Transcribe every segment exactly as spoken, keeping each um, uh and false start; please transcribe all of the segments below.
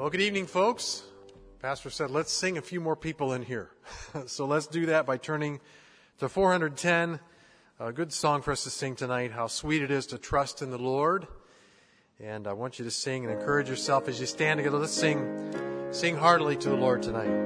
Well, good evening, folks. Pastor said, let's sing a few more people in here. So let's do that by turning to four hundred ten, a good song for us to sing tonight, How Sweet It Is to Trust in the Lord. And I want you to sing and encourage yourself as you stand together. Let's sing, sing heartily to the Lord tonight.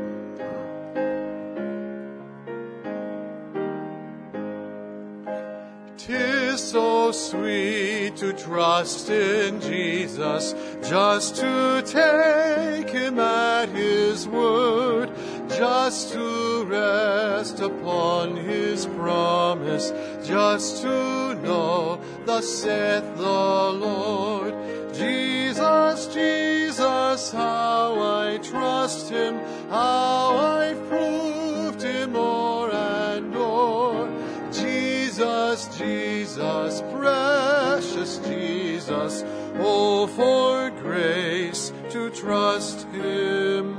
"'Tis so sweet to trust in Jesus, just to take Him at His word, just to rest upon His promise, just to know, thus saith the Lord. Jesus, Jesus, how I trust Him, how I've proved Him o'er and o'er. Jesus, Jesus, precious Jesus, oh, for grace to trust Him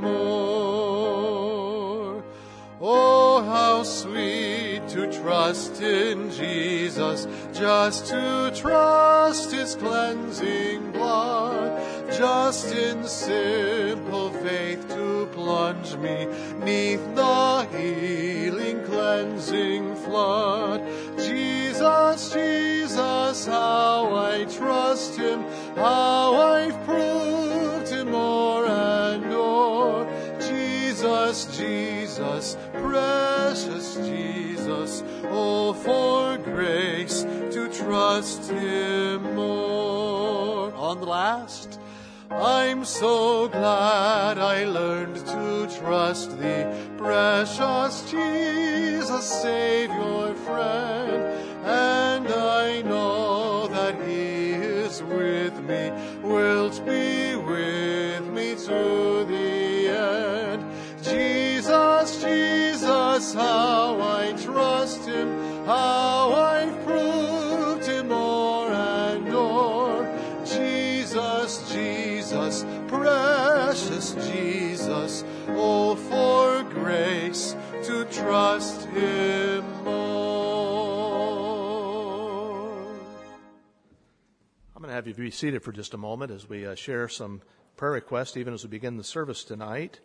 more. Oh, how sweet to trust in Jesus, just to trust His cleansing blood, just in simple faith to plunge me neath the healing cleansing flood. Jesus, Jesus, how I trust Him, how I've proved Him o'er and o'er. Jesus, Jesus, precious Jesus, oh, for grace to trust Him more. On the last, I'm so glad I learned to trust Thee, precious Jesus, Savior, friend, and I know that He is with me, wilt be with me to the end. Jesus, Jesus, how I trust Him, how I've proved Him o'er and o'er. Jesus, Jesus, precious Jesus, oh, for grace to trust Him more. I'm going to have you be seated for just a moment as we uh, share some prayer requests, even as we begin the service tonight.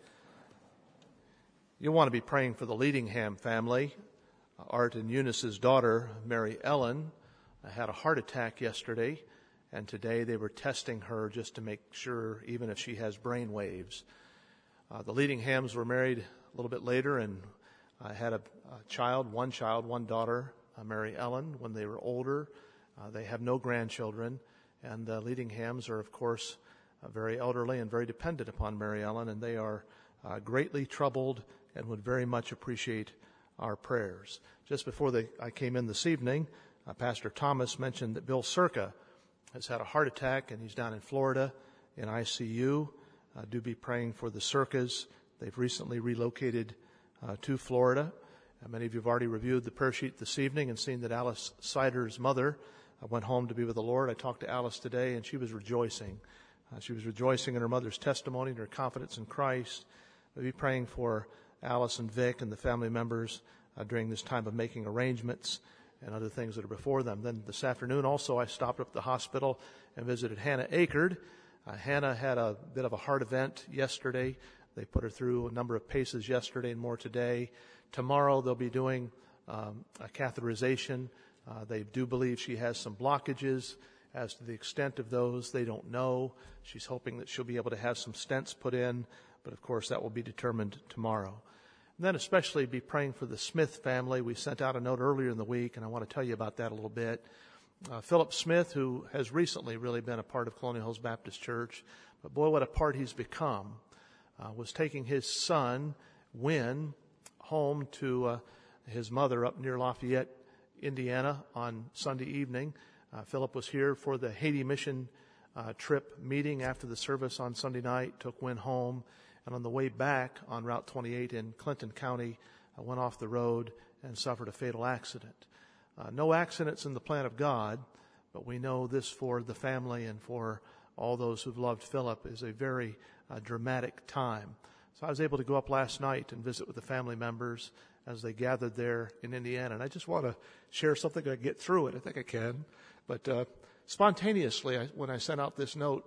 You'll want to be praying for the Leadingham family. Art and Eunice's daughter, Mary Ellen, had a heart attack yesterday, and today they were testing her just to make sure, even if she has brain waves. Uh, the Leadinghams were married a little bit later and uh, had a, a child, one child, one daughter, uh, Mary Ellen. When they were older, uh, they have no grandchildren, and the Leadinghams are, of course, uh, very elderly and very dependent upon Mary Ellen, and they are uh, greatly troubled and would very much appreciate our prayers. Just before they, I came in this evening, uh, Pastor Thomas mentioned that Bill Circa has had a heart attack, and he's down in Florida in I C U. Uh, do be praying for the Circas. They've recently relocated uh, to Florida. Uh, many of you have already reviewed the prayer sheet this evening and seen that Alice Sider's mother uh, went home to be with the Lord. I talked to Alice today, and she was rejoicing. Uh, she was rejoicing in her mother's testimony and her confidence in Christ. We'll be praying for Alice and Vic and the family members uh, during this time of making arrangements and other things that are before them. Then this afternoon also I stopped up at the hospital and visited Hannah Akerd. Uh, Hannah had a bit of a heart event yesterday. They put her through a number of paces yesterday and more today. Tomorrow they'll be doing um, a catheterization. Uh, they do believe she has some blockages. As to the extent of those, they don't know. She's hoping that she'll be able to have some stents put in, but of course that will be determined tomorrow. And then especially be praying for the Smith family. We sent out a note earlier in the week, and I want to tell you about that a little bit. Uh, Philip Smith, who has recently really been a part of Colonial Hills Baptist Church, but boy, what a part he's become, uh, was taking his son, Wynn, home to uh, his mother up near Lafayette, Indiana on Sunday evening. Uh, Philip was here for the Haiti mission uh, trip meeting after the service on Sunday night, took Wynn home, and on the way back on Route twenty-eight in Clinton County, uh, went off the road and suffered a fatal accident. Uh, no accidents in the plan of God, but we know this for the family and for all those who've loved Philip is a very uh, dramatic time. So I was able to go up last night and visit with the family members as they gathered there in Indiana. And I just want to share something. I get through it. I think I can. But uh, spontaneously, I, when I sent out this note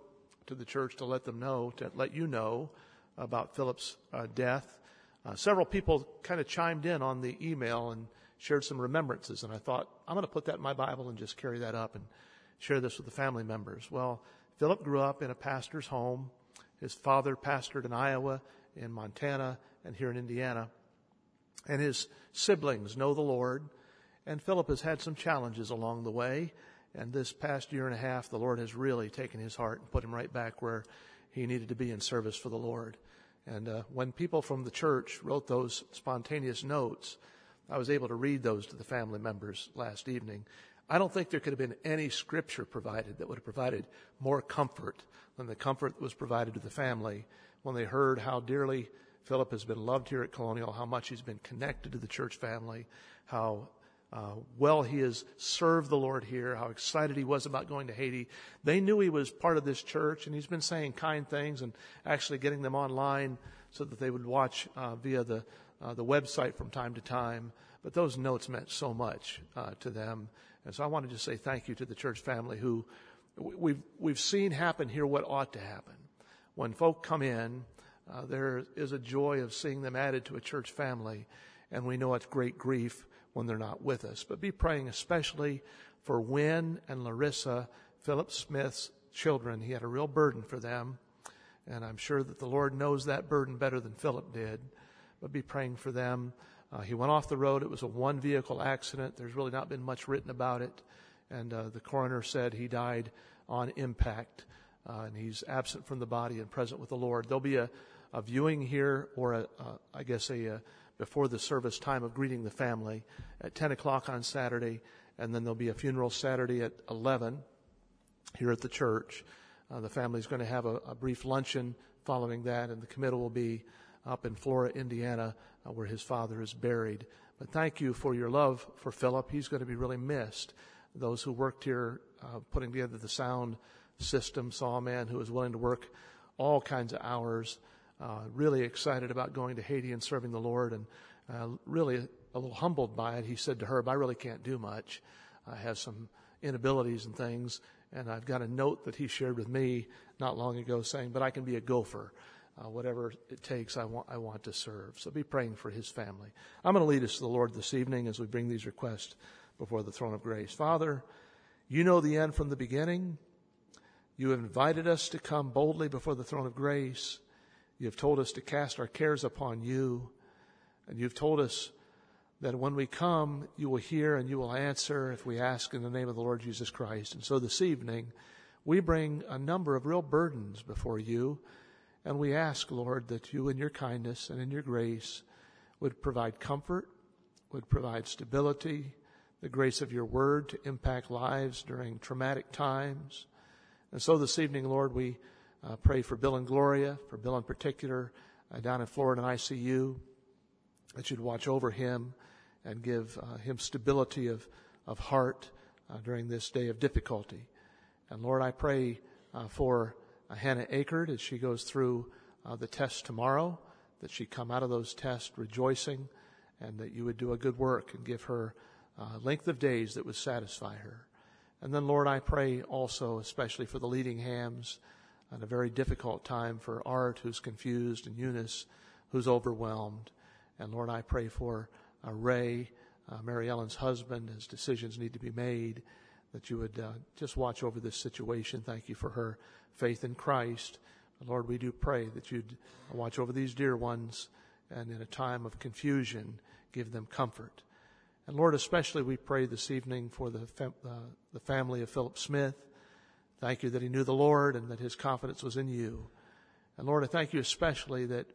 to the church to let them know, to let you know about Philip's uh, death. Uh, several people kind of chimed in on the email and shared some remembrances, and I thought, I'm going to put that in my Bible and just carry that up and share this with the family members. Well, Philip grew up in a pastor's home. His father pastored in Iowa, in Montana, and here in Indiana. And his siblings know the Lord. And Philip has had some challenges along the way. And this past year and a half, the Lord has really taken his heart and put him right back where he needed to be in service for the Lord. And uh, when people from the church wrote those spontaneous notes, I was able to read those to the family members last evening. I don't think there could have been any scripture provided that would have provided more comfort than the comfort that was provided to the family when they heard how dearly Philip has been loved here at Colonial, how much he's been connected to the church family, how uh, well he has served the Lord here, how excited he was about going to Haiti. They knew he was part of this church, and he's been saying kind things and actually getting them online so that they would watch uh, via the uh, the website from time to time. But those notes meant so much uh, to them. And so I want to just say thank you to the church family who we've, we've seen happen here what ought to happen. When folk come in, uh, there is a joy of seeing them added to a church family, and we know it's great grief when they're not with us. But be praying especially for Wynn and Larissa, Philip Smith's children. He had a real burden for them, and I'm sure that the Lord knows that burden better than Philip did. But be praying for them. Uh, he went off the road. It was a one-vehicle accident. There's really not been much written about it. And uh, the coroner said he died on impact, uh, and he's absent from the body and present with the Lord. There'll be a, a viewing here, or a, uh, I guess a, a before the service time of greeting the family at ten o'clock on Saturday, and then there'll be a funeral Saturday at eleven here at the church. Uh, the family's going to have a, a brief luncheon following that, and the committal will be up in Flora, Indiana, uh, where his father is buried. But thank you for your love for Philip. He's going to be really missed. Those who worked here uh, putting together the sound system saw a man who was willing to work all kinds of hours, uh, really excited about going to Haiti and serving the Lord, and uh, really a, a little humbled by it. He said to Herb, I really can't do much. I have some inabilities and things, and I've got a note that he shared with me not long ago saying, but I can be a gopher. Uh, whatever it takes, I want, I want to serve. So be praying for his family. I'm going to lead us to the Lord this evening as we bring these requests before the throne of grace. Father, you know the end from the beginning. You have invited us to come boldly before the throne of grace. You have told us to cast our cares upon you. And you've told us that when we come, you will hear and you will answer if we ask in the name of the Lord Jesus Christ. And so this evening, we bring a number of real burdens before you. And we ask, Lord, that you in your kindness and in your grace would provide comfort, would provide stability, the grace of your word to impact lives during traumatic times. And so this evening, Lord, we uh, pray for Bill and Gloria, for Bill in particular, uh, down in Florida in I C U, that you'd watch over him and give uh, him stability of, of heart uh, during this day of difficulty. And Lord, I pray uh, for Uh, Hannah Akert, as she goes through uh, the tests tomorrow, that she come out of those tests rejoicing, and that you would do a good work and give her uh, length of days that would satisfy her. And then, Lord, I pray also especially for the Leadinghams, at a very difficult time for Art, who's confused, and Eunice, who's overwhelmed. And Lord, I pray for uh, Ray, uh, Mary Ellen's husband, as decisions need to be made, that you would uh, just watch over this situation. Thank you for her faith in Christ. Lord, we do pray that you'd watch over these dear ones, and in a time of confusion, give them comfort. And Lord, especially we pray this evening for the fam- uh, the family of Philip Smith. Thank you that he knew the Lord and that his confidence was in you. And Lord, I thank you especially that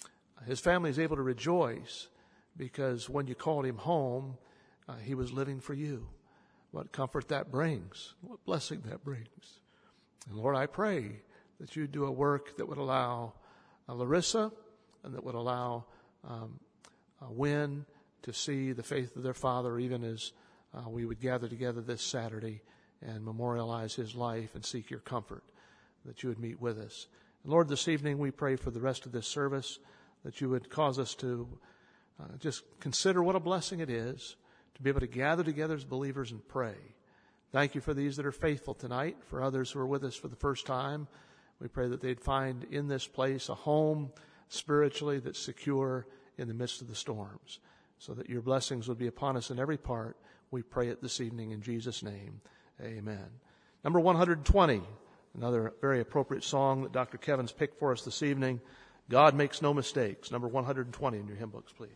his family is able to rejoice because when you called him home, uh, he was living for you. What comfort that brings, what blessing that brings. And Lord, I pray that you do a work that would allow uh, Larissa and that would allow um, uh, Wynn to see the faith of their father, even as uh, we would gather together this Saturday and memorialize his life and seek your comfort, that you would meet with us. And Lord, this evening we pray for the rest of this service, that you would cause us to uh, just consider what a blessing it is to be able to gather together as believers and pray. Thank you for these that are faithful tonight. For others who are with us for the first time, We pray that they'd find in this place a home spiritually that's secure in the midst of the storms, so that your blessings would be upon us in every part. We pray it this evening in Jesus' name. Amen. Number one hundred twenty, another very appropriate song that Doctor Kevin's picked for us this evening. God Makes No Mistakes. Number one hundred twenty in your hymn books, please.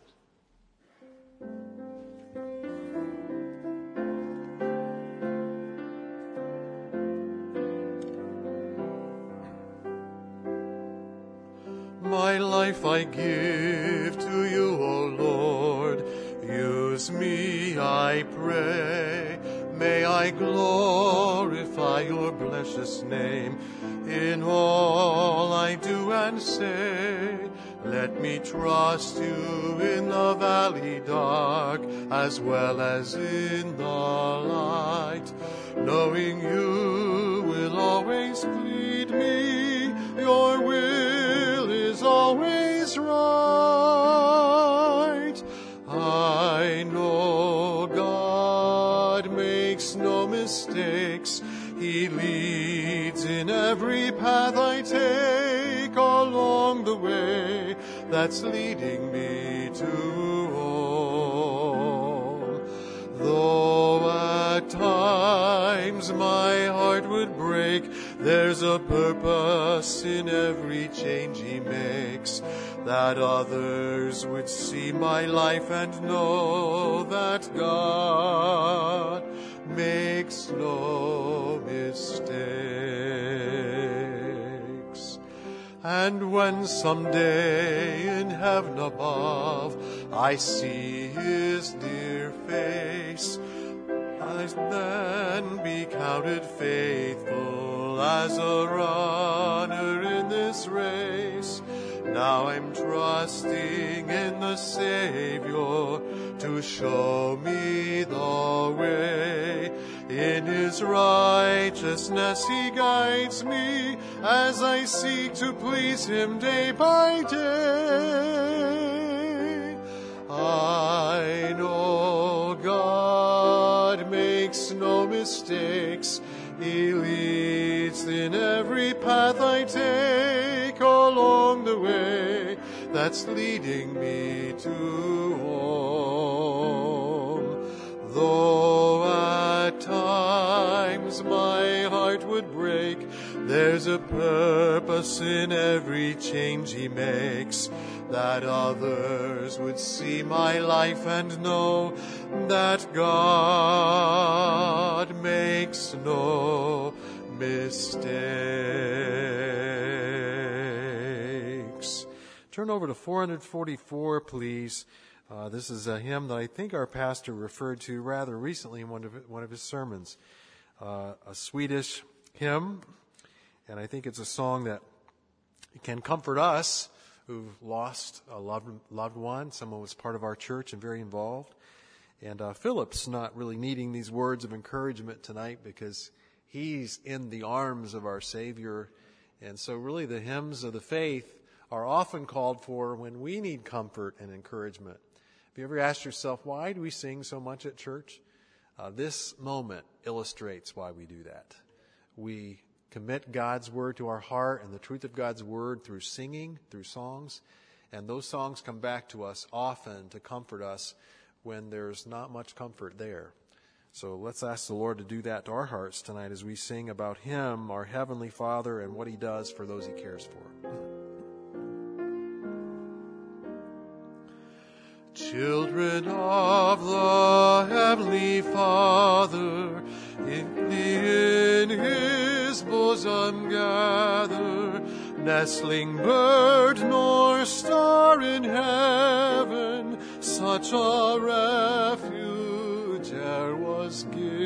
My life I give to you, O Lord. Use me, I pray. May I glorify your precious name in all I do and say. Let me trust you in the valley dark as well as in the light, knowing you will always lead me. Your will is always right. I know God makes no mistakes. He leads in every path I take along the way that's leading me to home. Though at times my heart would break, there's a purpose in every change he makes, that others would see my life and know that God makes no mistakes. And when someday in heaven above I see his dear face, I then be counted faithful as a runner in this race. Now I'm trusting in the Savior to show me the way. In his righteousness he guides me as I seek to please him day by day. I know God makes no mistakes. He leads in every path I take along the way that's leading me to home. Though at times my heart would break, there's a purpose in every change he makes, that others would see my life and know that God makes no mistakes. Turn over to four hundred forty-four, please. Uh, this is a hymn that I think our pastor referred to rather recently in one of one of his sermons. Uh, a Swedish hymn, and I think it's a song that can comfort us who've lost a loved, loved one. Someone was part of our church and very involved. And uh, Philip's not really needing these words of encouragement tonight because he's in the arms of our Savior. And so really the hymns of the faith are often called for when we need comfort and encouragement. Have you ever asked yourself, why do we sing so much at church? Uh, this moment illustrates why we do that. We commit God's word to our heart and the truth of God's word through singing, through songs. And those songs come back to us often to comfort us when there's not much comfort there. So let's ask the Lord to do that to our hearts tonight as we sing about Him, our Heavenly Father, and what He does for those He cares for. Children of the Heavenly Father, in, in His bosom gather, nestling bird nor star in heaven, such a refuge e'er was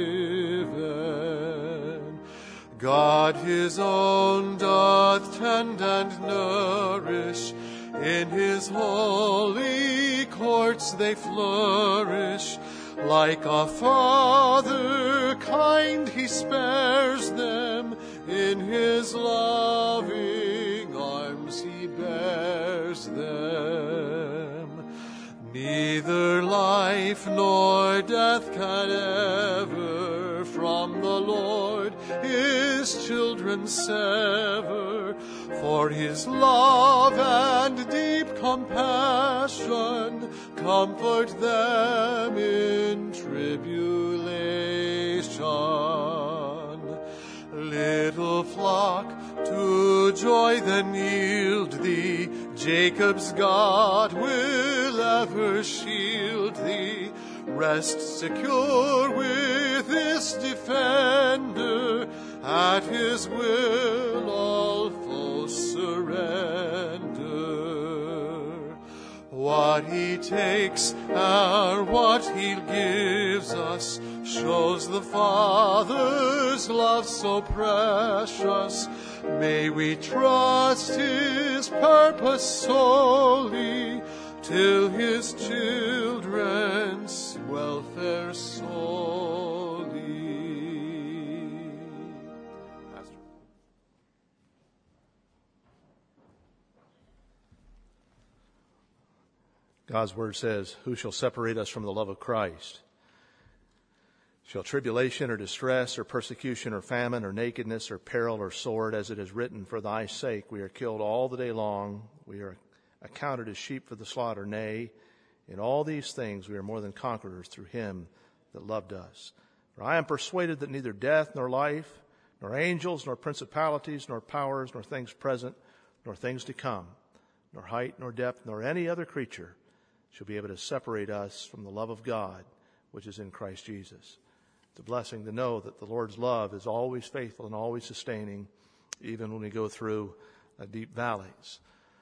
given. God His own doth tend and nourish, in His holy courts they flourish. Like a father kind He spares them, in His loving arms He bears them. Neither life nor death can ever from the Lord His children sever. For his love and deep compassion comfort them in tribulation. Little flock, to joy then yield thee. Jacob's God will ever shield thee. Rest secure with this defender. At his will all foes surrender. What he takes or what he gives us shows the Father's love so precious. May we trust his purpose solely, till his children's welfare solely. Pastor. God's word says, "Who shall separate us from the love of Christ? Shall tribulation or distress or persecution or famine or nakedness or peril or sword, as it is written, for thy sake we are killed all the day long. We are accounted as sheep for the slaughter. Nay, in all these things we are more than conquerors through him that loved us. For I am persuaded that neither death nor life, nor angels, nor principalities, nor powers, nor things present, nor things to come, nor height, nor depth, nor any other creature shall be able to separate us from the love of God, which is in Christ Jesus." It's a blessing to know that the Lord's love is always faithful and always sustaining, even when we go through uh, deep valleys.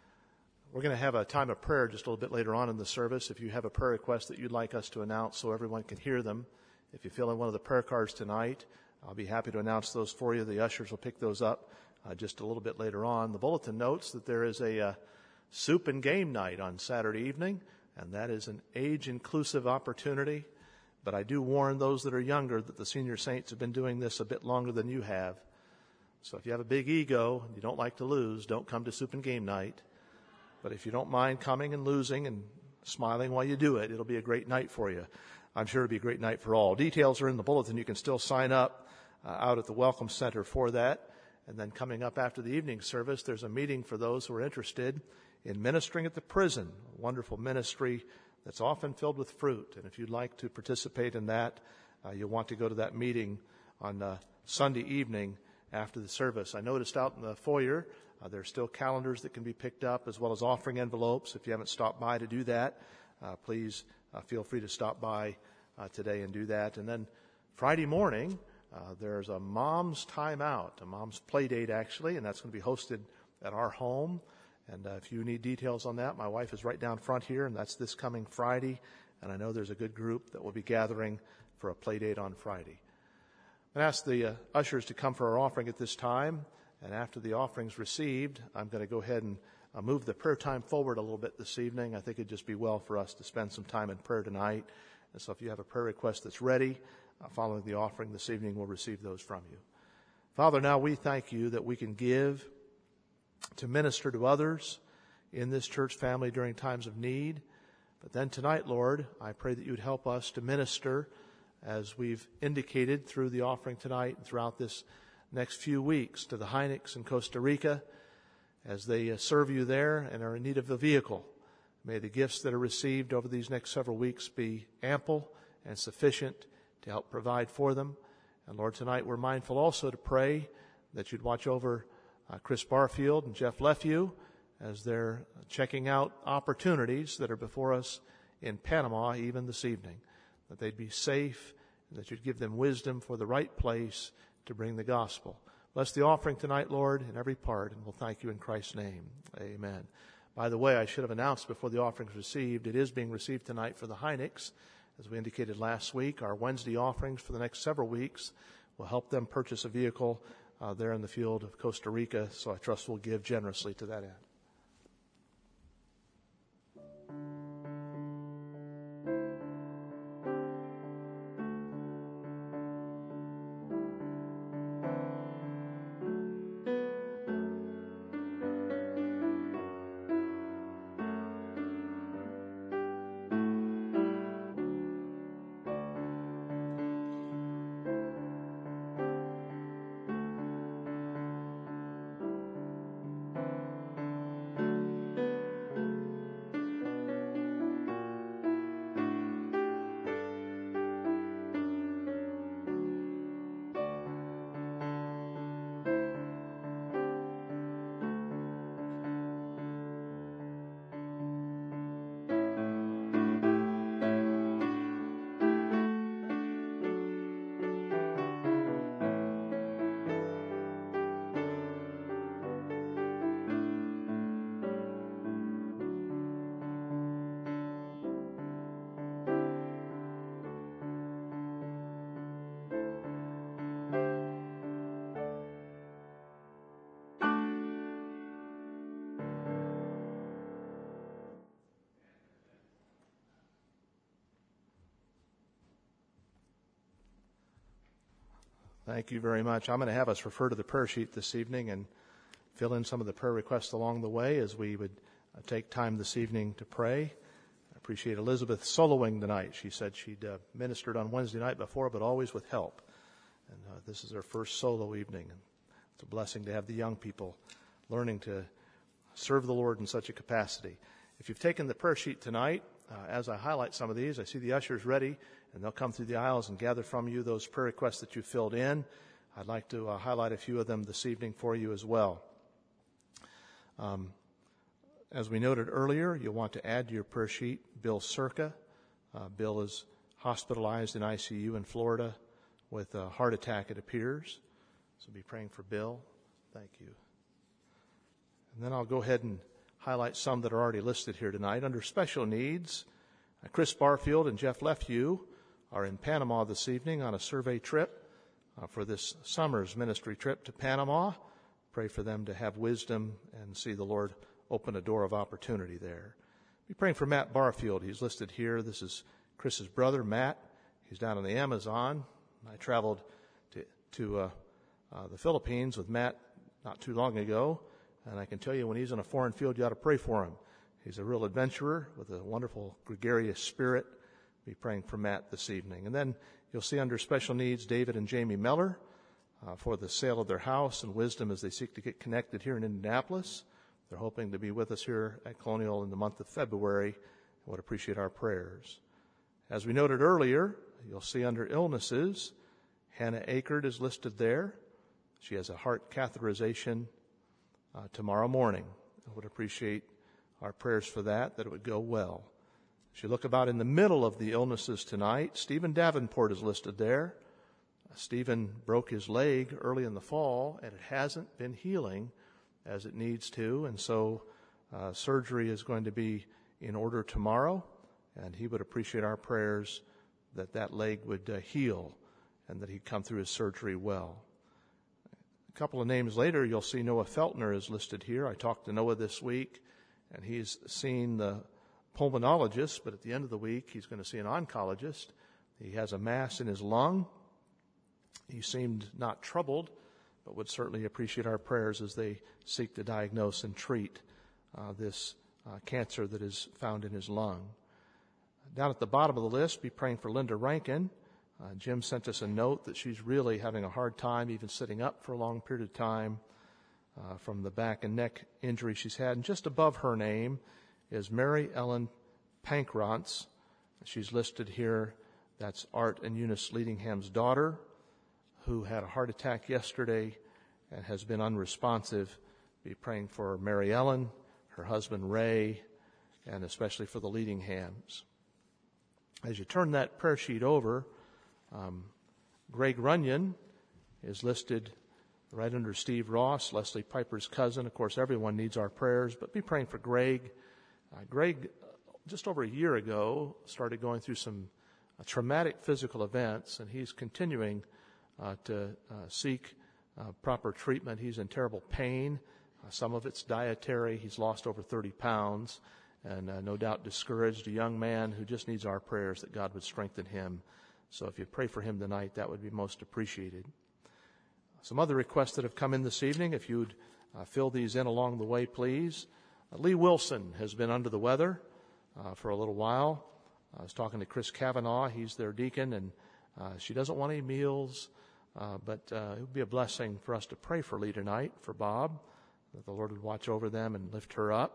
We're going to have a time of prayer just a little bit later on in the service. If you have a prayer request that you'd like us to announce so everyone can hear them, if you fill in one of the prayer cards tonight, I'll be happy to announce those for you. The ushers will pick those up uh, just a little bit later on. The bulletin notes that there is a uh, soup and game night on Saturday evening, and that is an age-inclusive opportunity. But I do warn those that are younger that the senior saints have been doing this a bit longer than you have. So if you have a big ego and you don't like to lose, don't come to soup and game night. But if you don't mind coming and losing and smiling while you do it, it'll be a great night for you. I'm sure it'll be a great night for all. Details are in the bulletin. You can still sign up uh, out at the Welcome Center for that. And then coming up after the evening service, there's a meeting for those who are interested in ministering at the prison. A wonderful ministry that's often filled with fruit. And if you'd like to participate in that, uh, you'll want to go to that meeting on uh, Sunday evening after the service. I noticed out in the foyer, uh, there are still calendars that can be picked up, as well as offering envelopes. If you haven't stopped by to do that, uh, please uh, feel free to stop by uh, today and do that. And then Friday morning, uh, there's a mom's time out, a mom's play date actually, and that's going to be hosted at our home. And uh, if you need details on that, my wife is right down front here, and that's this coming Friday. And I know there's a good group that will be gathering for a play date on Friday. I ask the uh, ushers to come for our offering at this time. And after the offering's received, I'm going to go ahead and uh, move the prayer time forward a little bit this evening. I think it'd just be well for us to spend some time in prayer tonight. And so if you have a prayer request that's ready, uh, following the offering this evening, we'll receive those from you. Father, now we thank you that we can give to minister to others in this church family during times of need. But then tonight, Lord, I pray that you would help us to minister as we've indicated through the offering tonight and throughout this next few weeks to the Heinecks in Costa Rica as they serve you there and are in need of a vehicle. May the gifts that are received over these next several weeks be ample and sufficient to help provide for them. And Lord, tonight we're mindful also to pray that you'd watch over Uh, Chris Barfield and Jeff Lefew as they're checking out opportunities that are before us in Panama even this evening, that they'd be safe and that you'd give them wisdom for the right place to bring the gospel. Bless the offering tonight, Lord, in every part, and we'll thank you in Christ's name. Amen. By the way, I should have announced before the offering is received, it is being received tonight for the Heinecks. As we indicated last week, our Wednesday offerings for the next several weeks will help them purchase a vehicle Uh, there in the field of Costa Rica, so I trust we'll give generously to that end. Thank you very much. I'm going to have us refer to the prayer sheet this evening and fill in some of the prayer requests along the way as we would uh, take time this evening to pray. I appreciate Elizabeth soloing tonight. She said she'd uh, ministered on Wednesday night before, but always with help. And uh, this is her first solo evening. And it's a blessing to have the young people learning to serve the Lord in such a capacity. If you've taken the prayer sheet tonight, uh, as I highlight some of these, I see the ushers ready, and they'll come through the aisles and gather from you those prayer requests that you filled in. I'd like to uh, highlight a few of them this evening for you as well. Um, as we noted earlier, you'll want to add to your prayer sheet Bill Circa. Uh, Bill is hospitalized in I C U in Florida with a heart attack, it appears. So be praying for Bill. Thank you. And then I'll go ahead and highlight some that are already listed here tonight. Under special needs, uh, Chris Barfield and Jeff Lefew are in Panama this evening on a survey trip uh, for this summer's ministry trip to Panama. Pray for them to have wisdom and see the Lord open a door of opportunity there. Be praying for Matt Barfield. He's listed here. This is Chris's brother, Matt. He's down in the Amazon. I traveled to, to uh, uh, the Philippines with Matt not too long ago. And I can tell you, when he's in a foreign field, you ought to pray for him. He's a real adventurer with a wonderful gregarious spirit. Be praying for Matt this evening. And then you'll see under special needs, David and Jamie Meller uh, for the sale of their house and wisdom as they seek to get connected here in Indianapolis. They're hoping to be with us here at Colonial in the month of February and would appreciate our prayers. As we noted earlier, you'll see under illnesses, Hannah Akert is listed there. She has a heart catheterization Uh, tomorrow morning. I would appreciate our prayers for that, that it would go well. As you look about in the middle of the illnesses tonight, Stephen Davenport is listed there. Uh, Stephen broke his leg early in the fall, and it hasn't been healing as it needs to, and so uh, surgery is going to be in order tomorrow, and he would appreciate our prayers that that leg would uh, heal and that he'd come through his surgery well. A couple of names later, you'll see Noah Feltner is listed here. I talked to Noah this week, and he's seen the pulmonologist, but at the end of the week, he's going to see an oncologist. He has a mass in his lung. He seemed not troubled, but would certainly appreciate our prayers as they seek to diagnose and treat uh, this uh, cancer that is found in his lung. Down at the bottom of the list, be praying for Linda Rankin. Uh, Jim sent us a note that she's really having a hard time even sitting up for a long period of time uh, from the back and neck injury she's had. And just above her name is Mary Ellen Pankrantz. She's listed here. That's Art and Eunice Leadingham's daughter, who had a heart attack yesterday and has been unresponsive. Be praying for Mary Ellen, her husband Ray, and especially for the Leadinghams. As you turn that prayer sheet over, Um, Greg Runyon is listed right under Steve Ross, Leslie Piper's cousin. Of course, everyone needs our prayers, but be praying for Greg. Uh, Greg, just over a year ago, started going through some uh, traumatic physical events, and he's continuing uh, to uh, seek uh, proper treatment. He's in terrible pain. Uh, some of it's dietary. He's lost over thirty pounds, and uh, no doubt discouraged, a young man who just needs our prayers that God would strengthen him. So if you pray for him tonight, that would be most appreciated. Some other requests that have come in this evening, if you'd uh, fill these in along the way, please. Uh, Lee Wilson has been under the weather uh, for a little while. I was talking to Chris Kavanaugh. He's their deacon, and uh, she doesn't want any meals, uh, but uh, it would be a blessing for us to pray for Lee tonight, for Bob, that the Lord would watch over them and lift her up.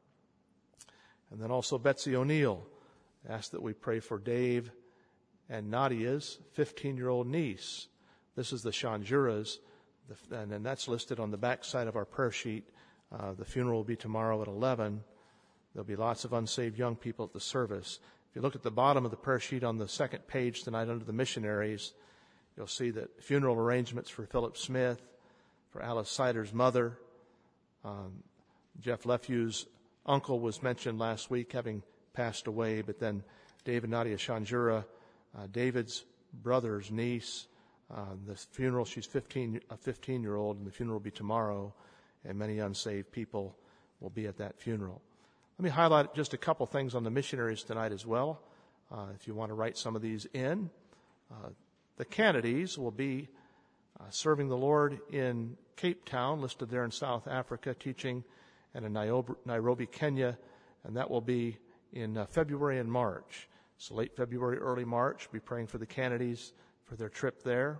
And then also Betsy O'Neill asked that we pray for Dave and Nadia's fifteen-year-old niece. This is the Shanjuras, and, and that's listed on the back side of our prayer sheet. Uh, the funeral will be tomorrow at eleven. There'll be lots of unsaved young people at the service. If you look at the bottom of the prayer sheet on the second page tonight under the missionaries, you'll see that funeral arrangements for Philip Smith, for Alice Sider's mother. Um, Jeff Lefew's uncle was mentioned last week, having passed away, but then Dave and Nadia Shanjura, Uh, David's brother's niece, uh, the funeral, she's fifteen, a fifteen-year-old, and the funeral will be tomorrow, and many unsaved people will be at that funeral. Let me highlight just a couple things on the missionaries tonight as well, uh, if you want to write some of these in. Uh, the Kennedys will be uh, serving the Lord in Cape Town, listed there in South Africa, teaching, and in Nairobi, Nairobi Kenya, and that will be in uh, February and March. So late February, early March, be praying for the Kennedys for their trip there.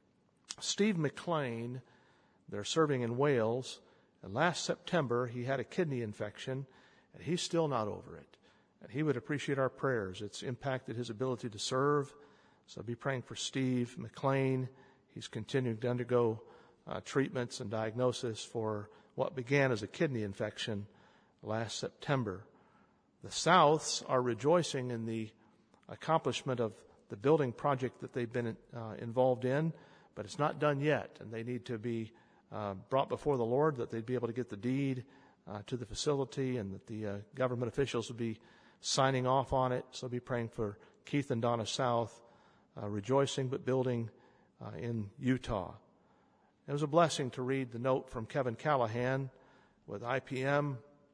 Steve McLean, they're serving in Wales, and last September he had a kidney infection, and he's still not over it. And he would appreciate our prayers. It's impacted his ability to serve. So be praying for Steve McLean. He's continuing to undergo uh, treatments and diagnosis for what began as a kidney infection last September. The Souths are rejoicing in the accomplishment of the building project that they've been uh, involved in, but it's not done yet, and they need to be uh, brought before the Lord, that they'd be able to get the deed uh, to the facility, and that the uh, government officials would be signing off on it. So be praying for Keith and Donna South, uh, rejoicing but building uh, in Utah. It was a blessing to read the note from Kevin Callahan with I P M.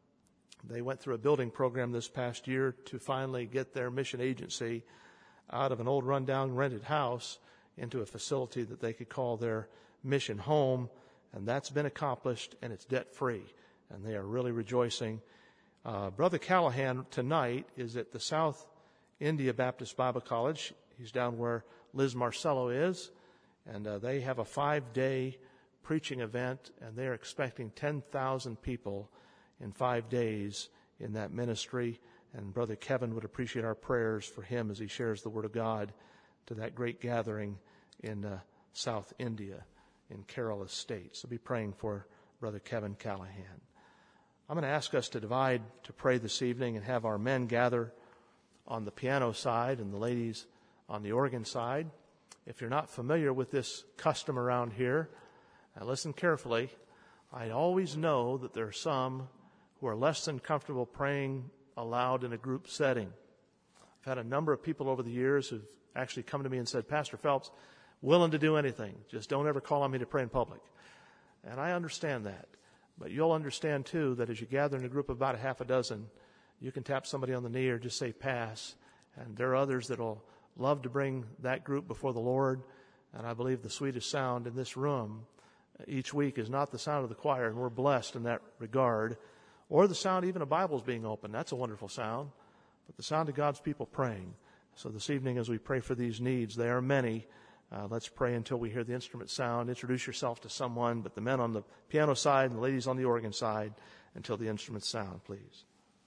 They went through a building program this past year to finally get their mission agency out of an old rundown rented house into a facility that they could call their mission home, and that's been accomplished, and it's debt-free, and they are really rejoicing. Uh, Brother Callahan tonight is at the South India Baptist Bible College. He's down where Liz Marcello is, and uh, they have a five-day preaching event, and they're expecting ten thousand people in five days in that ministry. And Brother Kevin would appreciate our prayers for him as he shares the Word of God to that great gathering in uh, South India in Kerala State. So be praying for Brother Kevin Callahan. I'm going to ask us to divide to pray this evening and have our men gather on the piano side and the ladies on the organ side. If you're not familiar with this custom around here, now listen carefully. I always know that there are some who are less than comfortable praying aloud in a group setting. I've had a number of people over the years who've actually come to me and said, Pastor Phelps, willing to do anything. Just don't ever call on me to pray in public. And I understand that. But you'll understand, too, that as you gather in a group of about a half a dozen, you can tap somebody on the knee or just say pass. And there are others that will love to bring that group before the Lord. And I believe the sweetest sound in this room each week is not the sound of the choir, and we're blessed in that regard, or the sound even of Bibles being open. That's a wonderful sound. But the sound of God's people praying. So this evening as we pray for these needs, there are many. Uh, let's pray until we hear the instrument sound. Introduce yourself to someone, but the men on the piano side and the ladies on the organ side until the instruments sound, please.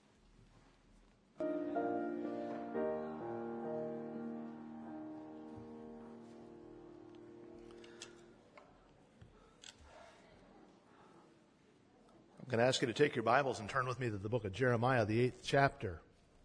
I'm going to ask you to take your Bibles and turn with me to the book of Jeremiah, the eighth chapter.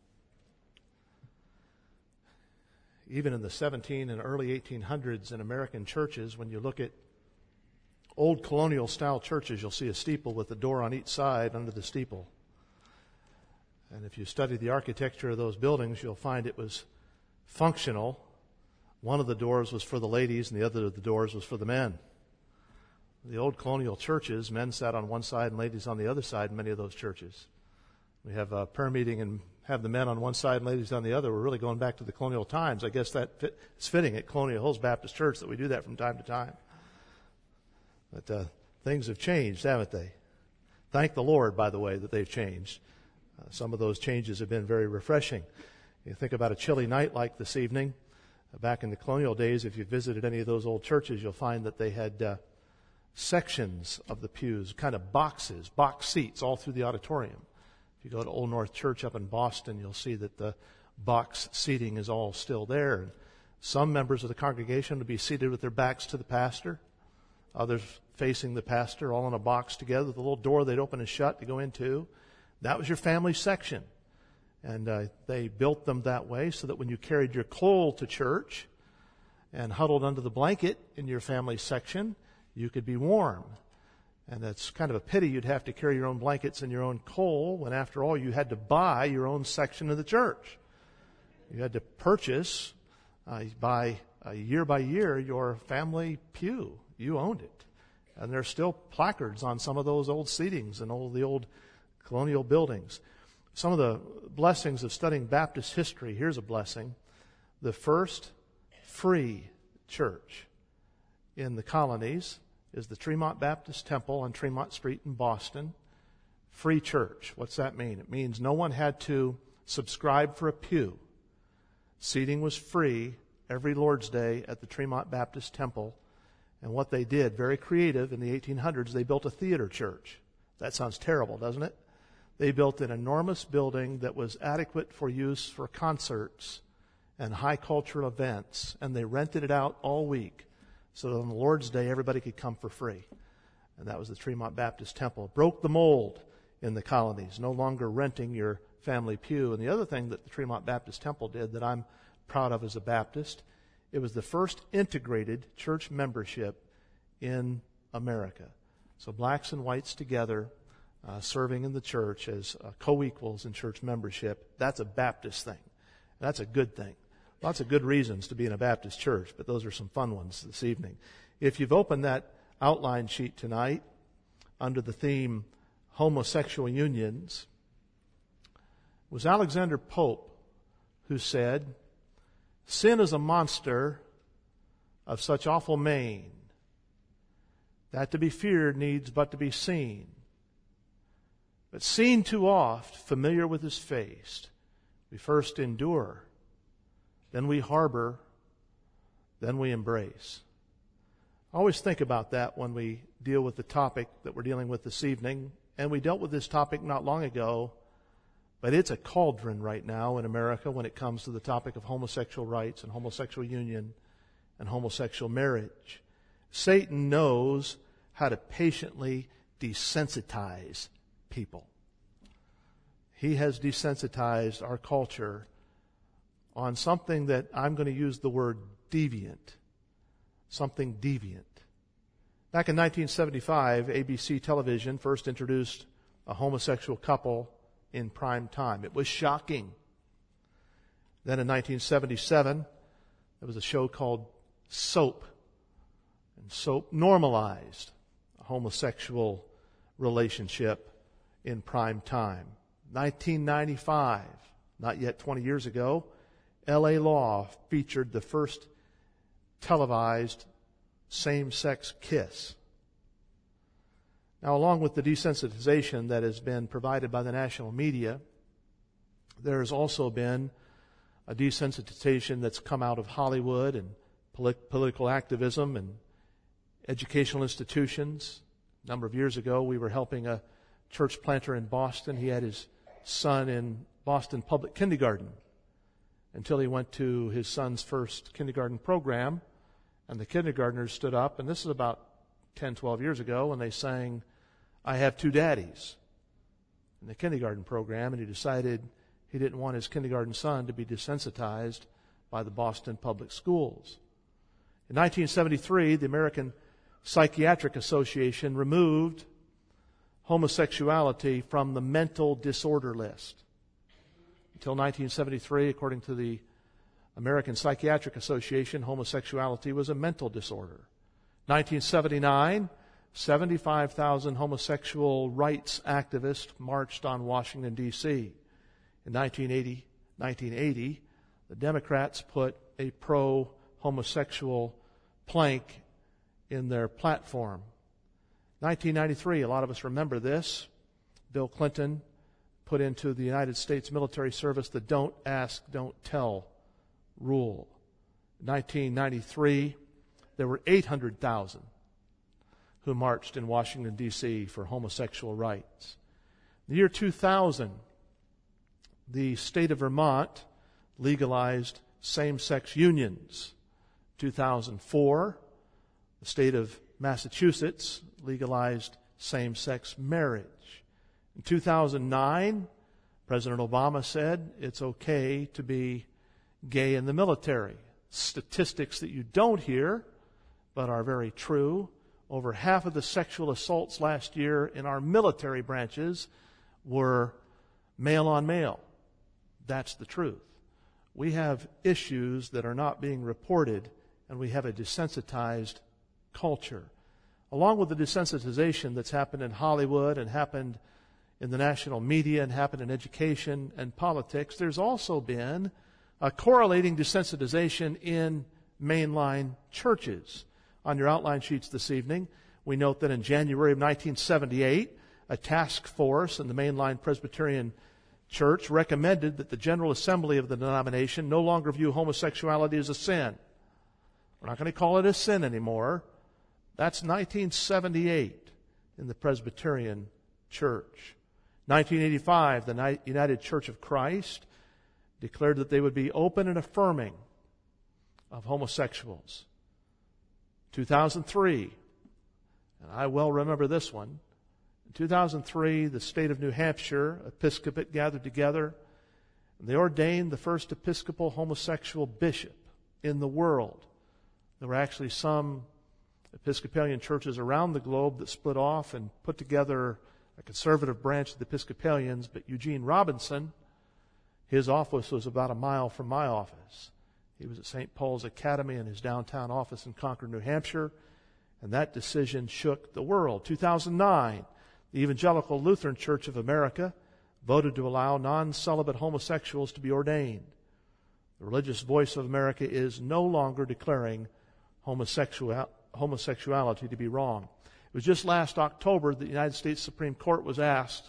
Even in the seventeen and early eighteen hundreds in American churches, when you look at old colonial-style churches, you'll see a steeple with a door on each side under the steeple. And if you study the architecture of those buildings, you'll find it was functional. One of the doors was for the ladies, and the other of the doors was for the men. The old colonial churches, men sat on one side and ladies on the other side in many of those churches. We have a prayer meeting and have the men on one side and ladies on the other. We're really going back to the colonial times. I guess that fit, it's fitting at Colonial Hills Baptist Church that we do that from time to time. But uh, things have changed, haven't they? Thank the Lord, by the way, that they've changed. Uh, some of those changes have been very refreshing. You think about a chilly night like this evening. Uh, back in the colonial days, if you visited any of those old churches, you'll find that they had uh, sections of the pews, kind of boxes, box seats all through the auditorium. If you go to Old North Church up in Boston, you'll see that the box seating is all still there. And some members of the congregation would be seated with their backs to the pastor, others facing the pastor, all in a box together with a little door they'd open and shut to go into. That was your family section. And uh, they built them that way so that when you carried your coal to church and huddled under the blanket in your family section, you could be warm. And that's kind of a pity you'd have to carry your own blankets and your own coal when, after all, you had to buy your own section of the church. You had to purchase, uh, by uh, year by year, your family pew. You owned it. And there's still placards on some of those old seatings and all the old colonial buildings. Some of the blessings of studying Baptist history, here's a blessing. The first free church in the colonies is the Tremont Baptist Temple on Tremont Street in Boston. Free church. What's that mean? It means no one had to subscribe for a pew. Seating was free every Lord's Day at the Tremont Baptist Temple. And what they did, very creative, in the eighteen hundreds, they built a theater church. That sounds terrible, doesn't it? They built an enormous building that was adequate for use for concerts and high cultural events, and they rented it out all week so that on the Lord's Day everybody could come for free. And that was the Tremont Baptist Temple. Broke the mold in the colonies, no longer renting your family pew. And the other thing that the Tremont Baptist Temple did that I'm proud of as a Baptist, it was the first integrated church membership in America. So blacks and whites together, uh, serving in the church as uh, co-equals in church membership. That's a Baptist thing. That's a good thing. Lots of good reasons to be in a Baptist church, but those are some fun ones this evening. If you've opened that outline sheet tonight under the theme homosexual unions, it was Alexander Pope who said, "Sin is a monster of such awful main, that to be feared needs but to be seen. But seen too oft, familiar with his face, we first endure, then we harbor, then we embrace." I always think about that when we deal with the topic that we're dealing with this evening. And we dealt with this topic not long ago, but it's a cauldron right now in America when it comes to the topic of homosexual rights and homosexual union and homosexual marriage. Satan knows how to patiently desensitize people. He has desensitized our culture on something that I'm going to use the word deviant. Something deviant. Back in nineteen seventy-five, A B C television first introduced a homosexual couple in prime time. It was shocking. Then in nineteen seventy-seven, there was a show called Soap. And Soap normalized a homosexual relationship in prime time. nineteen ninety-five, not yet twenty years ago, L A Law featured the first televised same-sex kiss. Now, along with the desensitization that has been provided by the national media, there has also been a desensitization that's come out of Hollywood and polit- political activism and educational institutions. A number of years ago, we were helping a church planter in Boston. He had his son in Boston public kindergarten until he went to his son's first kindergarten program. And the kindergartners stood up, and this is about ten, twelve years ago, and they sang, "I Have Two Daddies," in the kindergarten program, and he decided he didn't want his kindergarten son to be desensitized by the Boston public schools. In nineteen seventy-three, the American Psychiatric Association removed homosexuality from the mental disorder list. Until nineteen seventy-three, according to the American Psychiatric Association, homosexuality was a mental disorder. nineteen seventy-nine, seventy-five thousand homosexual rights activists marched on Washington, D C In nineteen eighty, nineteen eighty, the Democrats put a pro-homosexual plank in their platform. nineteen ninety-three, a lot of us remember this. Bill Clinton put into the United States military service the don't ask, don't tell rule. In nineteen ninety-three, there were eight hundred thousand who marched in Washington, D C for homosexual rights. In the year two thousand, the state of Vermont legalized same-sex unions. two thousand four, the state of Massachusetts legalized same-sex marriage. In two thousand nine, President Obama said it's okay to be gay in the military. Statistics that you don't hear, but are very true. Over half of the sexual assaults last year in our military branches were male on male. That's the truth. We have issues that are not being reported, and we have a desensitized culture. Along with the desensitization that's happened in Hollywood and happened in the national media and happened in education and politics, there's also been a correlating desensitization in mainline churches. on your outline sheets this evening, we note that in January of nineteen seventy-eight, a task force in the mainline Presbyterian Church recommended that the General Assembly of the denomination no longer view homosexuality as a sin. We're not going to call it a sin anymore. That's nineteen seventy-eight in the Presbyterian Church. nineteen eighty-five, the United Church of Christ declared that they would be open and affirming of homosexuals. two thousand three, and I well remember this one. In two thousand three, the state of New Hampshire episcopate gathered together, and they ordained the first Episcopal homosexual bishop in the world. There were actually some Episcopalian churches around the globe that split off and put together a conservative branch of the Episcopalians, but Eugene Robinson, his office was about a mile from my office. He was at Saint Paul's Academy in his downtown office in Concord, New Hampshire, and that decision shook the world. two thousand nine, the Evangelical Lutheran Church of America voted to allow non-celibate homosexuals to be ordained. The Religious Voice of America is no longer declaring homosexual, homosexuality to be wrong. It was just last October that the United States Supreme Court was asked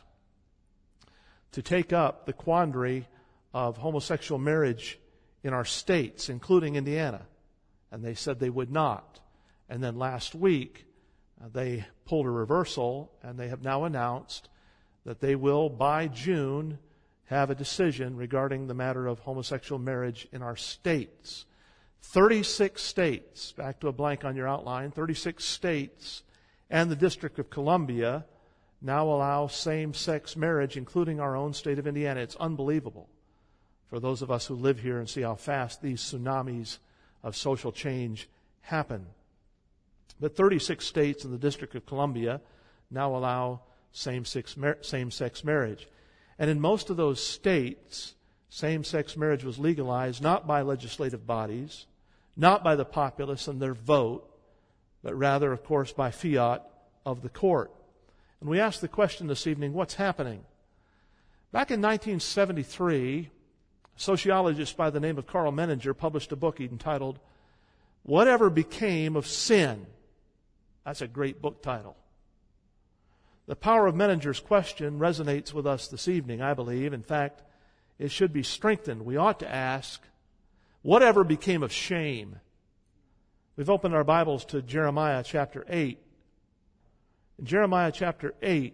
to take up the quandary of homosexual marriage in our states, including Indiana. And they said they would not. And then last week, uh, they pulled a reversal, and they have now announced that they will, by June, have a decision regarding the matter of homosexual marriage in our states. thirty-six states, back to a blank on your outline, thirty-six states and the District of Columbia now allow same-sex marriage, including our own state of Indiana. It's unbelievable for those of us who live here and see how fast these tsunamis of social change happen. But thirty-six states and the District of Columbia now allow same-sex, mar- same-sex marriage. And in most of those states, same-sex marriage was legalized not by legislative bodies, not by the populace and their vote, but rather, of course, by fiat of the court. And we ask the question this evening, what's happening? Back in nineteen seventy-three, a sociologist by the name of Carl Menninger published a book entitled, Whatever Became of Sin? That's a great book title. The power of Menninger's question resonates with us this evening, I believe. In fact, it should be strengthened. We ought to ask, whatever became of shame? We've opened our Bibles to Jeremiah chapter eight. In Jeremiah chapter eight,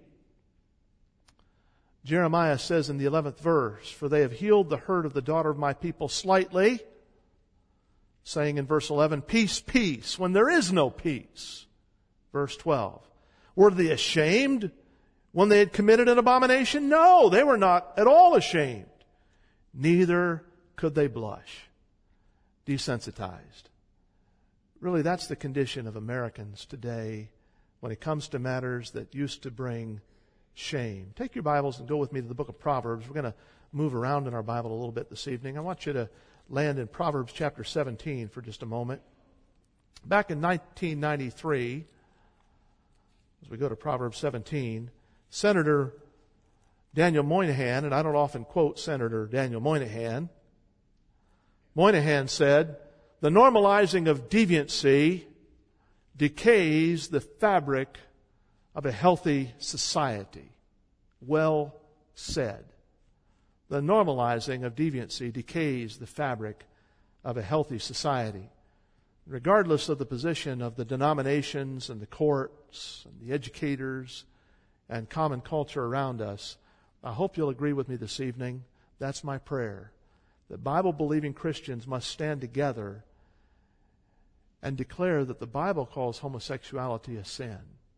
Jeremiah says in the eleventh verse, For they have healed the hurt of the daughter of my people slightly, saying in verse eleven, Peace, peace, when there is no peace. Verse twelve, Were they ashamed when they had committed an abomination? No, they were not at all ashamed. Neither could they blush. Desensitized. Really, that's the condition of Americans today when it comes to matters that used to bring shame. Take your Bibles and go with me to the book of Proverbs. We're going to move around in our Bible a little bit this evening. I want you to land in Proverbs chapter seventeen for just a moment. Back in nineteen ninety-three, as we go to Proverbs seventeen, Senator Daniel Moynihan, and I don't often quote Senator Daniel Moynihan, Moynihan said, The normalizing of deviancy decays the fabric of a healthy society. Well said. The normalizing of deviancy decays the fabric of a healthy society. Regardless of the position of the denominations and the courts and the educators and common culture around us, I hope you'll agree with me this evening. That's my prayer. That Bible-believing Christians must stand together and declare that the Bible calls homosexuality a sin.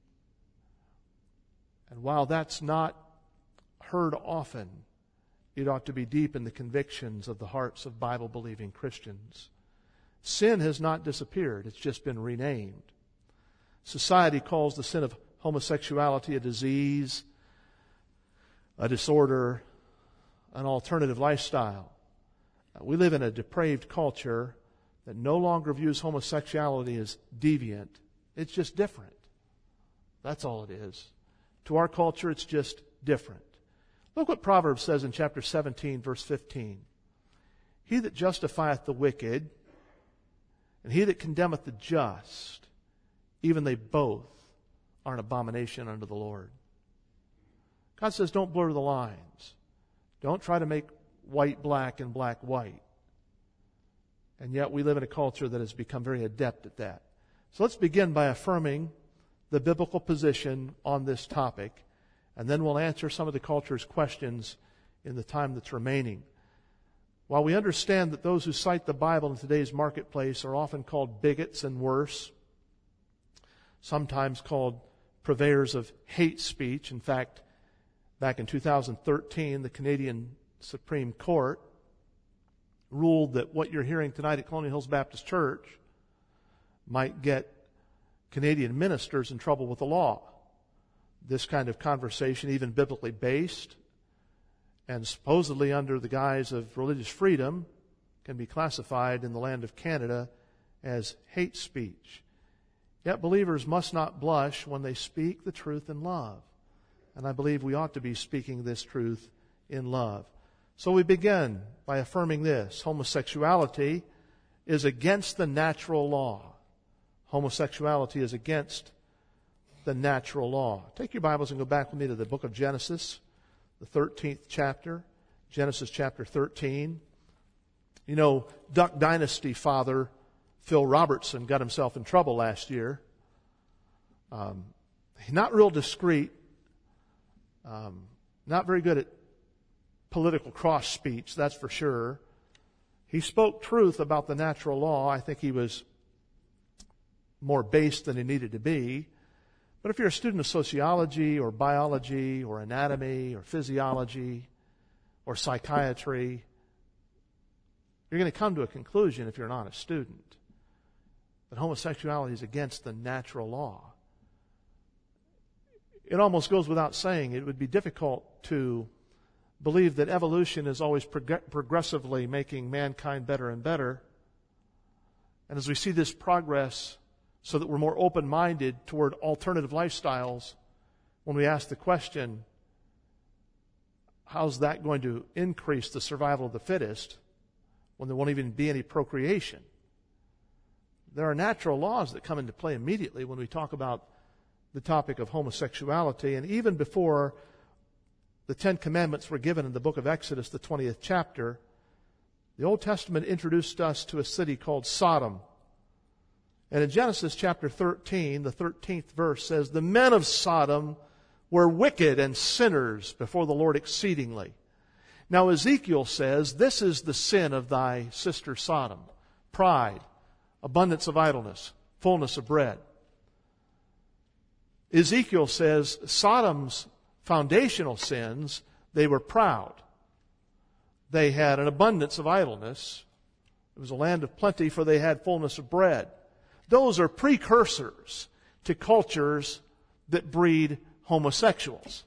And while that's not heard often, it ought to be deep in the convictions of the hearts of Bible-believing Christians. Sin has not disappeared. It's just been renamed. Society calls the sin of homosexuality a disease, a disorder, an alternative lifestyle. We live in a depraved culture that no longer views homosexuality as deviant. It's just different. That's all it is. To our culture, it's just different. Look what Proverbs says in chapter seventeen, verse fifteen. He that justifieth the wicked, and he that condemneth the just, even they both are an abomination unto the Lord. God says, don't blur the lines. Don't try to make white black and black white. And yet we live in a culture that has become very adept at that. So let's begin by affirming the biblical position on this topic, and then we'll answer some of the culture's questions in the time that's remaining. While we understand that those who cite the Bible in today's marketplace are often called bigots and worse, sometimes called purveyors of hate speech. In fact, back in two thousand thirteen, the Canadian Supreme Court ruled that what you're hearing tonight at Colonial Hills Baptist Church might get Canadian ministers in trouble with the law. This kind of conversation, even biblically based, and supposedly under the guise of religious freedom, can be classified in the land of Canada as hate speech. Yet believers must not blush when they speak the truth in love. And I believe we ought to be speaking this truth in love. So we begin by affirming this. Homosexuality is against the natural law. Homosexuality is against the natural law. Take your Bibles and go back with me to the book of Genesis, the thirteenth chapter. Genesis chapter thirteen. You know, Duck Dynasty father Phil Robertson got himself in trouble last year. Um, not real discreet. Um, not very good at political cross speech, that's for sure. He spoke truth about the natural law. I think he was more based than he needed to be. But if you're a student of sociology or biology or anatomy or physiology or psychiatry, you're going to come to a conclusion, if you're an honest student, that homosexuality is against the natural law. It almost goes without saying, it would be difficult to believe that evolution is always prog- progressively making mankind better and better. And as we see this progress, so that we're more open-minded toward alternative lifestyles, when we ask the question, how's that going to increase the survival of the fittest when there won't even be any procreation? There are natural laws that come into play immediately when we talk about the topic of homosexuality. And even before the Ten Commandments were given in the book of Exodus, the twentieth chapter, the Old Testament introduced us to a city called Sodom. And in Genesis chapter thirteen, the thirteenth verse says, "The men of Sodom were wicked and sinners before the Lord exceedingly." Now Ezekiel says, this is the sin of thy sister Sodom: pride, abundance of idleness, fullness of bread. Ezekiel says Sodom's foundational sins, they were proud. They had an abundance of idleness. It was a land of plenty, for they had fullness of bread. Those are precursors to cultures that breed homosexuals.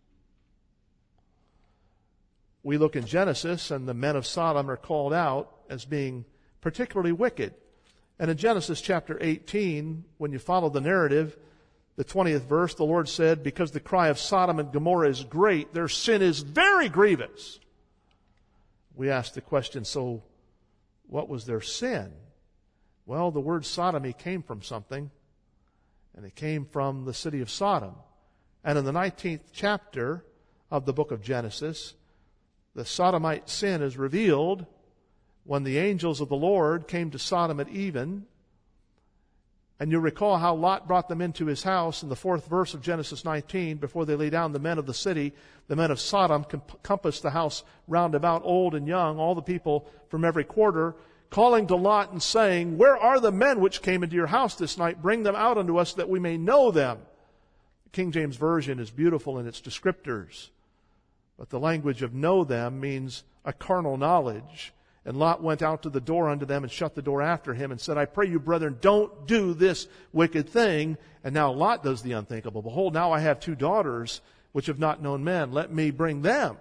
We look in Genesis, and the men of Sodom are called out as being particularly wicked. And in Genesis chapter eighteen, when you follow the narrative, the twentieth verse, the Lord said, "Because the cry of Sodom and Gomorrah is great, their sin is very grievous." We ask the question, so what was their sin? Well, the word sodomy came from something, and it came from the city of Sodom. And in the nineteenth chapter of the book of Genesis, the sodomite sin is revealed when the angels of the Lord came to Sodom at even. And you recall how Lot brought them into his house in the fourth verse of Genesis nineteen. Before they lay down, the men of the city, the men of Sodom, compassed the house round about, old and young, all the people from every quarter, calling to Lot and saying, "Where are the men which came into your house this night? Bring them out unto us that we may know them." The King James Version is beautiful in its descriptors, but the language of know them means a carnal knowledge. And Lot went out to the door unto them and shut the door after him and said, "I pray you, brethren, don't do this wicked thing." And now Lot does the unthinkable. "Behold, now I have two daughters which have not known men. Let me bring them."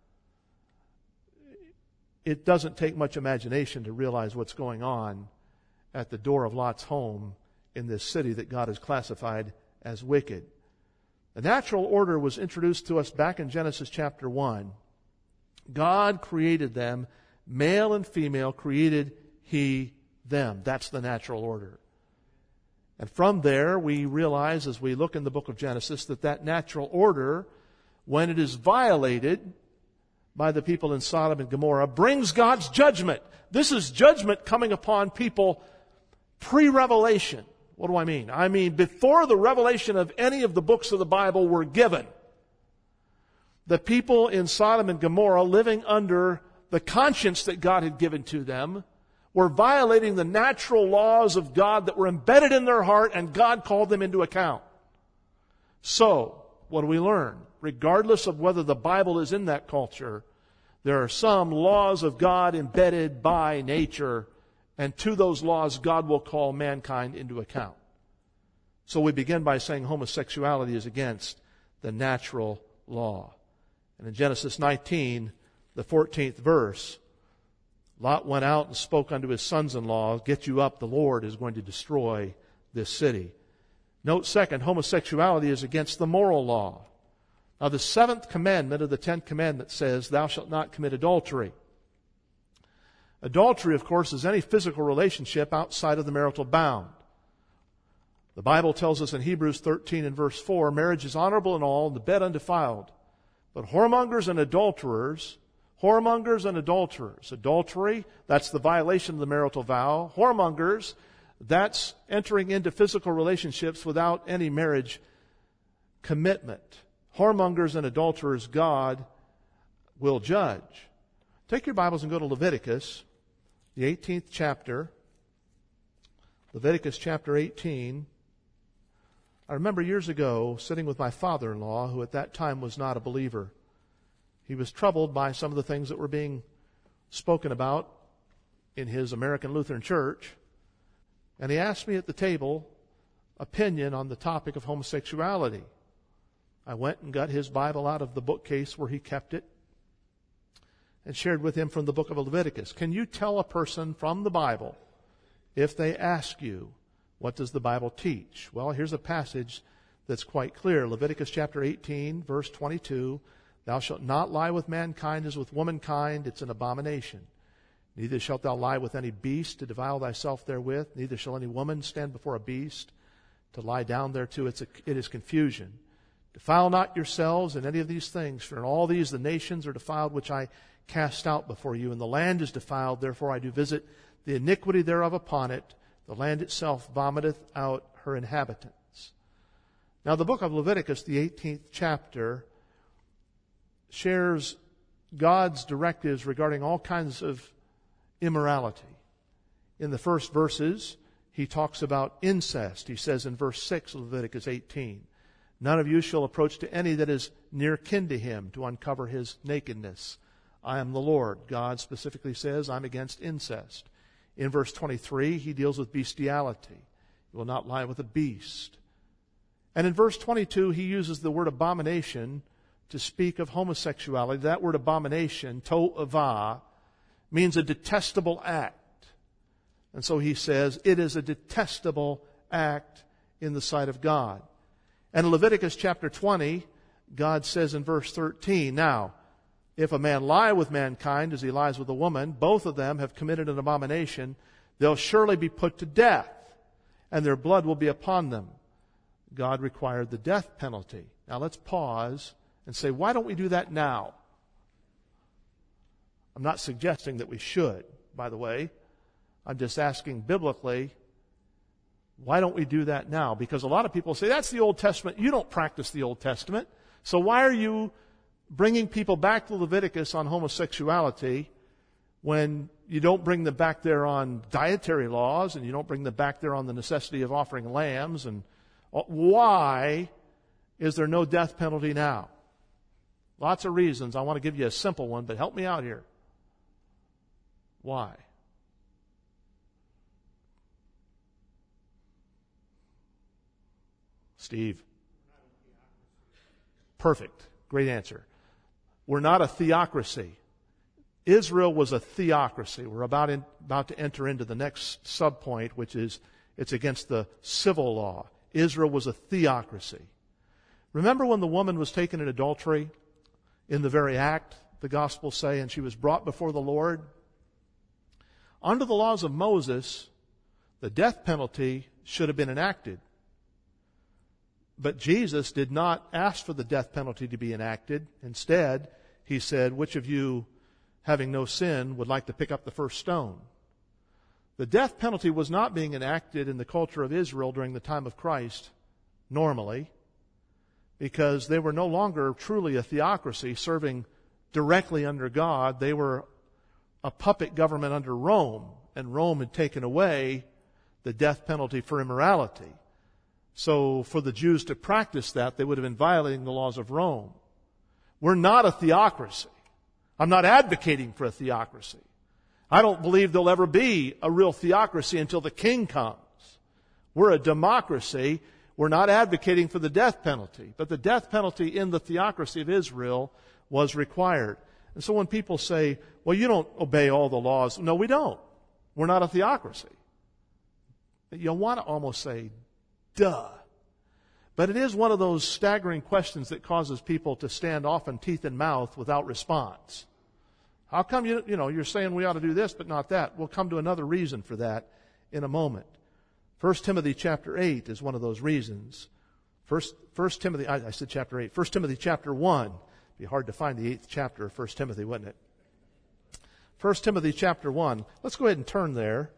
It doesn't take much imagination to realize what's going on at the door of Lot's home in this city that God has classified as wicked. The natural order was introduced to us back in Genesis chapter one. God created them, male and female created He them. That's the natural order. And from there, we realize as we look in the book of Genesis that that natural order, when it is violated by the people in Sodom and Gomorrah, brings God's judgment. This is judgment coming upon people pre-revelation. What do I mean? I mean before the revelation of any of the books of the Bible were given. The people in Sodom and Gomorrah, living under the conscience that God had given to them, were violating the natural laws of God that were embedded in their heart, and God called them into account. So, what do we learn? Regardless of whether the Bible is in that culture, there are some laws of God embedded by nature, and to those laws God will call mankind into account. So we begin by saying homosexuality is against the natural law. And in Genesis nineteen, the fourteenth verse, Lot went out and spoke unto his sons-in-law, "Get you up, the Lord is going to destroy this city." Note second, homosexuality is against the moral law. Now the seventh commandment of the Ten Commandments says, "Thou shalt not commit adultery." Adultery, of course, is any physical relationship outside of the marital bound. The Bible tells us in Hebrews thirteen and verse four, "Marriage is honorable in all, and the bed undefiled. But whoremongers and adulterers," whoremongers and adulterers. Adultery, that's the violation of the marital vow. Whoremongers, that's entering into physical relationships without any marriage commitment. Whoremongers and adulterers, God will judge. Take your Bibles and go to Leviticus, the eighteenth chapter. Leviticus chapter eighteen. I remember years ago sitting with my father-in-law, who at that time was not a believer. He was troubled by some of the things that were being spoken about in his American Lutheran Church. And he asked me at the table opinion on the topic of homosexuality. I went and got his Bible out of the bookcase where he kept it and shared with him from the book of Leviticus. Can you tell a person from the Bible, if they ask you, what does the Bible teach? Well, here's a passage that's quite clear. Leviticus chapter eighteen, verse twenty-two. "Thou shalt not lie with mankind as with womankind. It's an abomination. Neither shalt thou lie with any beast to defile thyself therewith. Neither shall any woman stand before a beast to lie down thereto. It's a, it is confusion. Defile not yourselves in any of these things, for in all these the nations are defiled which I cast out before you. And the land is defiled, therefore I do visit the iniquity thereof upon it. The land itself vomiteth out her inhabitants." Now the book of Leviticus, the eighteenth chapter, shares God's directives regarding all kinds of immorality. In the first verses, he talks about incest. He says in verse six of Leviticus eighteen, "None of you shall approach to any that is near kin to him to uncover his nakedness. I am the Lord." God specifically says, "I'm against incest." In verse twenty-three, he deals with bestiality. You will not lie with a beast. And in verse twenty-two, he uses the word abomination to speak of homosexuality. That word abomination, to'avah, means a detestable act. And so he says, it is a detestable act in the sight of God. And in Leviticus chapter twenty, God says in verse thirteen, "Now, if a man lie with mankind as he lies with a woman, both of them have committed an abomination. They'll surely be put to death, and their blood will be upon them." God required the death penalty. Now let's pause and say, why don't we do that now? I'm not suggesting that we should, by the way. I'm just asking biblically, why don't we do that now? Because a lot of people say, that's the Old Testament. You don't practice the Old Testament. So why are you bringing people back to Leviticus on homosexuality when you don't bring them back there on dietary laws, and you don't bring them back there on the necessity of offering lambs? And why is there no death penalty now? Lots of reasons. I want to give you a simple one, but help me out here. Why? Steve. Perfect. Great answer. We're not a theocracy. Israel was a theocracy. We're about, in, about to enter into the next subpoint, which is it's against the civil law. Israel was a theocracy. Remember when the woman was taken in adultery in the very act, the Gospels say, and she was brought before the Lord? Under the laws of Moses, The death penalty should have been enacted. But Jesus did not ask for the death penalty to be enacted. Instead, he said, which of you, having no sin, would like to pick up the first stone? The death penalty was not being enacted in the culture of Israel during the time of Christ, normally, because they were no longer truly a theocracy serving directly under God. They were a puppet government under Rome, and Rome had taken away the death penalty for immorality. So for the Jews to practice that, they would have been violating the laws of Rome. We're not a theocracy. I'm not advocating for a theocracy. I don't believe there'll ever be a real theocracy until the king comes. We're a democracy. We're not advocating for the death penalty. But the death penalty in the theocracy of Israel was required. And so when people say, well, you don't obey all the laws. No, we don't. We're not a theocracy. You'll want to almost say, duh. But it is one of those staggering questions that causes people to stand off in teeth and mouth without response. How come you, you know, you're saying we ought to do this but not that? We'll come to another reason for that in a moment. First Timothy chapter eight is one of those reasons. First, First Timothy, I, I said chapter eight. First Timothy chapter one. It'd be hard to find the eighth chapter of First Timothy, wouldn't it? First Timothy chapter one. Let's go ahead and turn there.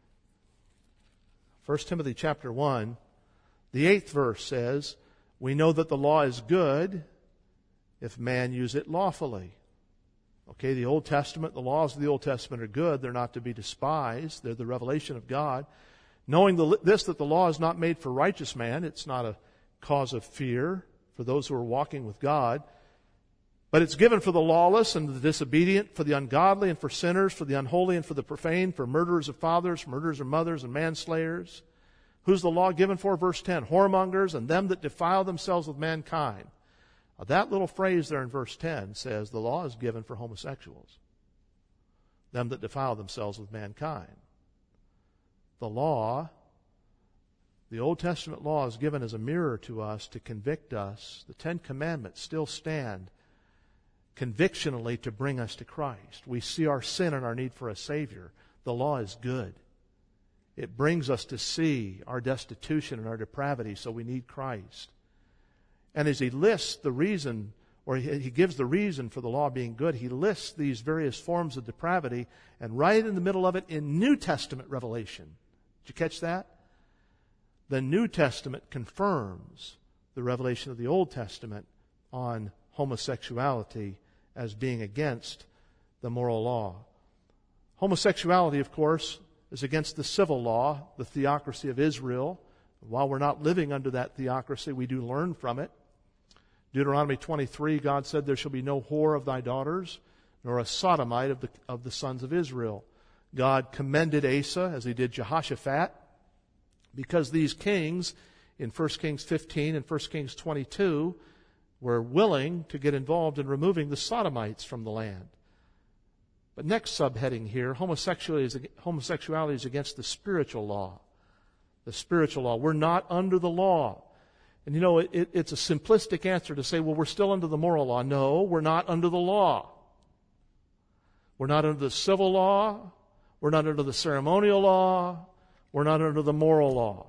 First Timothy chapter one. The eighth verse says, we know that the law is good if man use it lawfully. Okay, the Old Testament, the laws of the Old Testament are good. They're not to be despised. They're the revelation of God. Knowing the, this, that the law is not made for righteous man. It's not a cause of fear for those who are walking with God. But it's given for the lawless and the disobedient, for the ungodly and for sinners, for the unholy and for the profane, for murderers of fathers, murderers of mothers, and manslayers. Who's the law given for? Verse ten, whoremongers and them that defile themselves with mankind. Now, that little phrase there in verse ten says the law is given for homosexuals. Them that defile themselves with mankind. The law, the Old Testament law is given as a mirror to us to convict us. The Ten Commandments still stand convictionally to bring us to Christ. We see our sin and our need for a Savior. The law is good. It brings us to see our destitution and our depravity, so we need Christ. And as he lists the reason, or he gives the reason for the law being good, he lists these various forms of depravity, and right in the middle of it in New Testament revelation. Did you catch that? The New Testament confirms the revelation of the Old Testament on homosexuality as being against the moral law. Homosexuality, of course, is against the civil law, the theocracy of Israel. While we're not living under that theocracy, we do learn from it. Deuteronomy twenty-three, God said, there shall be no whore of thy daughters, nor a sodomite of the, of the sons of Israel. God commended Asa, as he did Jehoshaphat, because these kings, in First Kings fifteen and First Kings twenty-two, were willing to get involved in removing the sodomites from the land. But next subheading here, homosexuality is, homosexuality is against the spiritual law. The spiritual law. We're not under the law. And you know, it, it, it's a simplistic answer to say, well, we're still under the moral law. No, we're not under the law. We're not under the civil law. We're not under the ceremonial law. We're not under the moral law.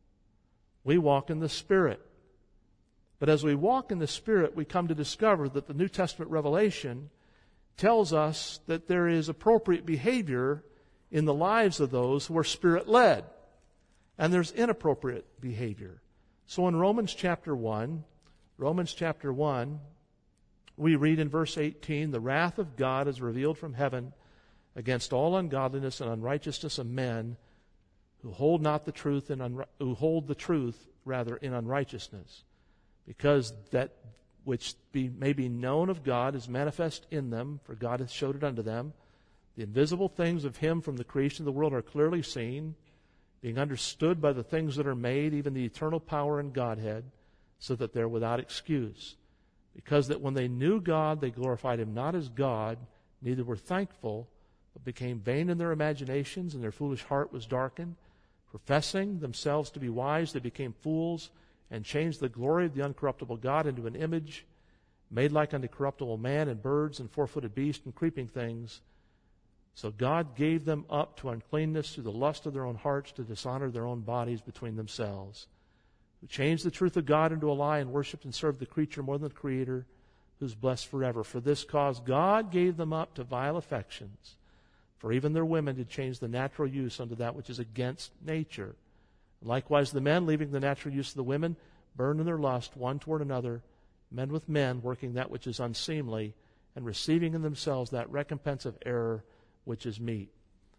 We walk in the Spirit. But as we walk in the Spirit, we come to discover that the New Testament revelation tells us that there is appropriate behavior in the lives of those who are Spirit-led. And there's inappropriate behavior. So in Romans chapter one, Romans chapter one, we read in verse eighteen, the wrath of God is revealed from heaven against all ungodliness and unrighteousness of men who hold not the truth in unri- who hold the truth rather in unrighteousness, because that which be, may be known of God is manifest in them, for God hath showed it unto them. The invisible things of him from the creation of the world are clearly seen, being understood by the things that are made, even the eternal power and Godhead, so that they're without excuse. Because that when they knew God, they glorified him not as God, neither were thankful, but became vain in their imaginations, and their foolish heart was darkened. Professing themselves to be wise, they became fools, and changed the glory of the uncorruptible God into an image made like unto corruptible man and birds and four-footed beasts and creeping things. So God gave them up to uncleanness through the lust of their own hearts, to dishonor their own bodies between themselves, who changed the truth of God into a lie and worshipped and served the creature more than the Creator, who's blessed forever. For this cause God gave them up to vile affections, for even their women did change the natural use unto that which is against nature. Likewise the men, leaving the natural use of the women, burned in their lust one toward another, men with men, working that which is unseemly, and receiving in themselves that recompense of error which is meet.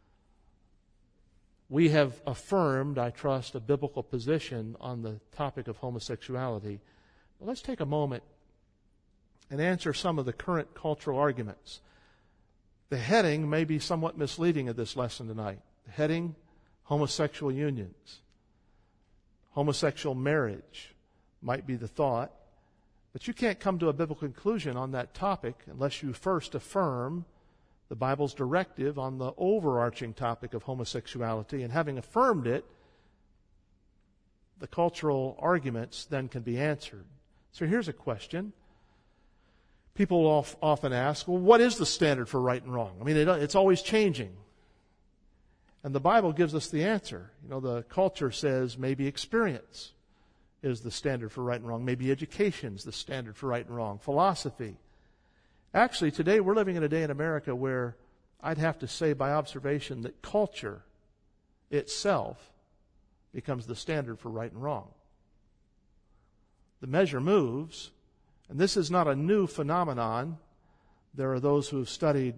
We have affirmed, I trust, a biblical position on the topic of homosexuality. But let's take a moment and answer some of the current cultural arguments. The heading may be somewhat misleading of this lesson tonight. The heading, homosexual unions. Homosexual marriage might be the thought. But you can't come to a biblical conclusion on that topic unless you first affirm the Bible's directive on the overarching topic of homosexuality. And having affirmed it, the cultural arguments then can be answered. So here's a question. People often ask, well, what is the standard for right and wrong? I mean, it's always changing. And the Bible gives us the answer. You know, the culture says maybe experience is the standard for right and wrong. Maybe education is the standard for right and wrong. Philosophy. Actually, today we're living in a day in America where I'd have to say by observation that culture itself becomes the standard for right and wrong. The measure moves, and this is not a new phenomenon. There are those who have studied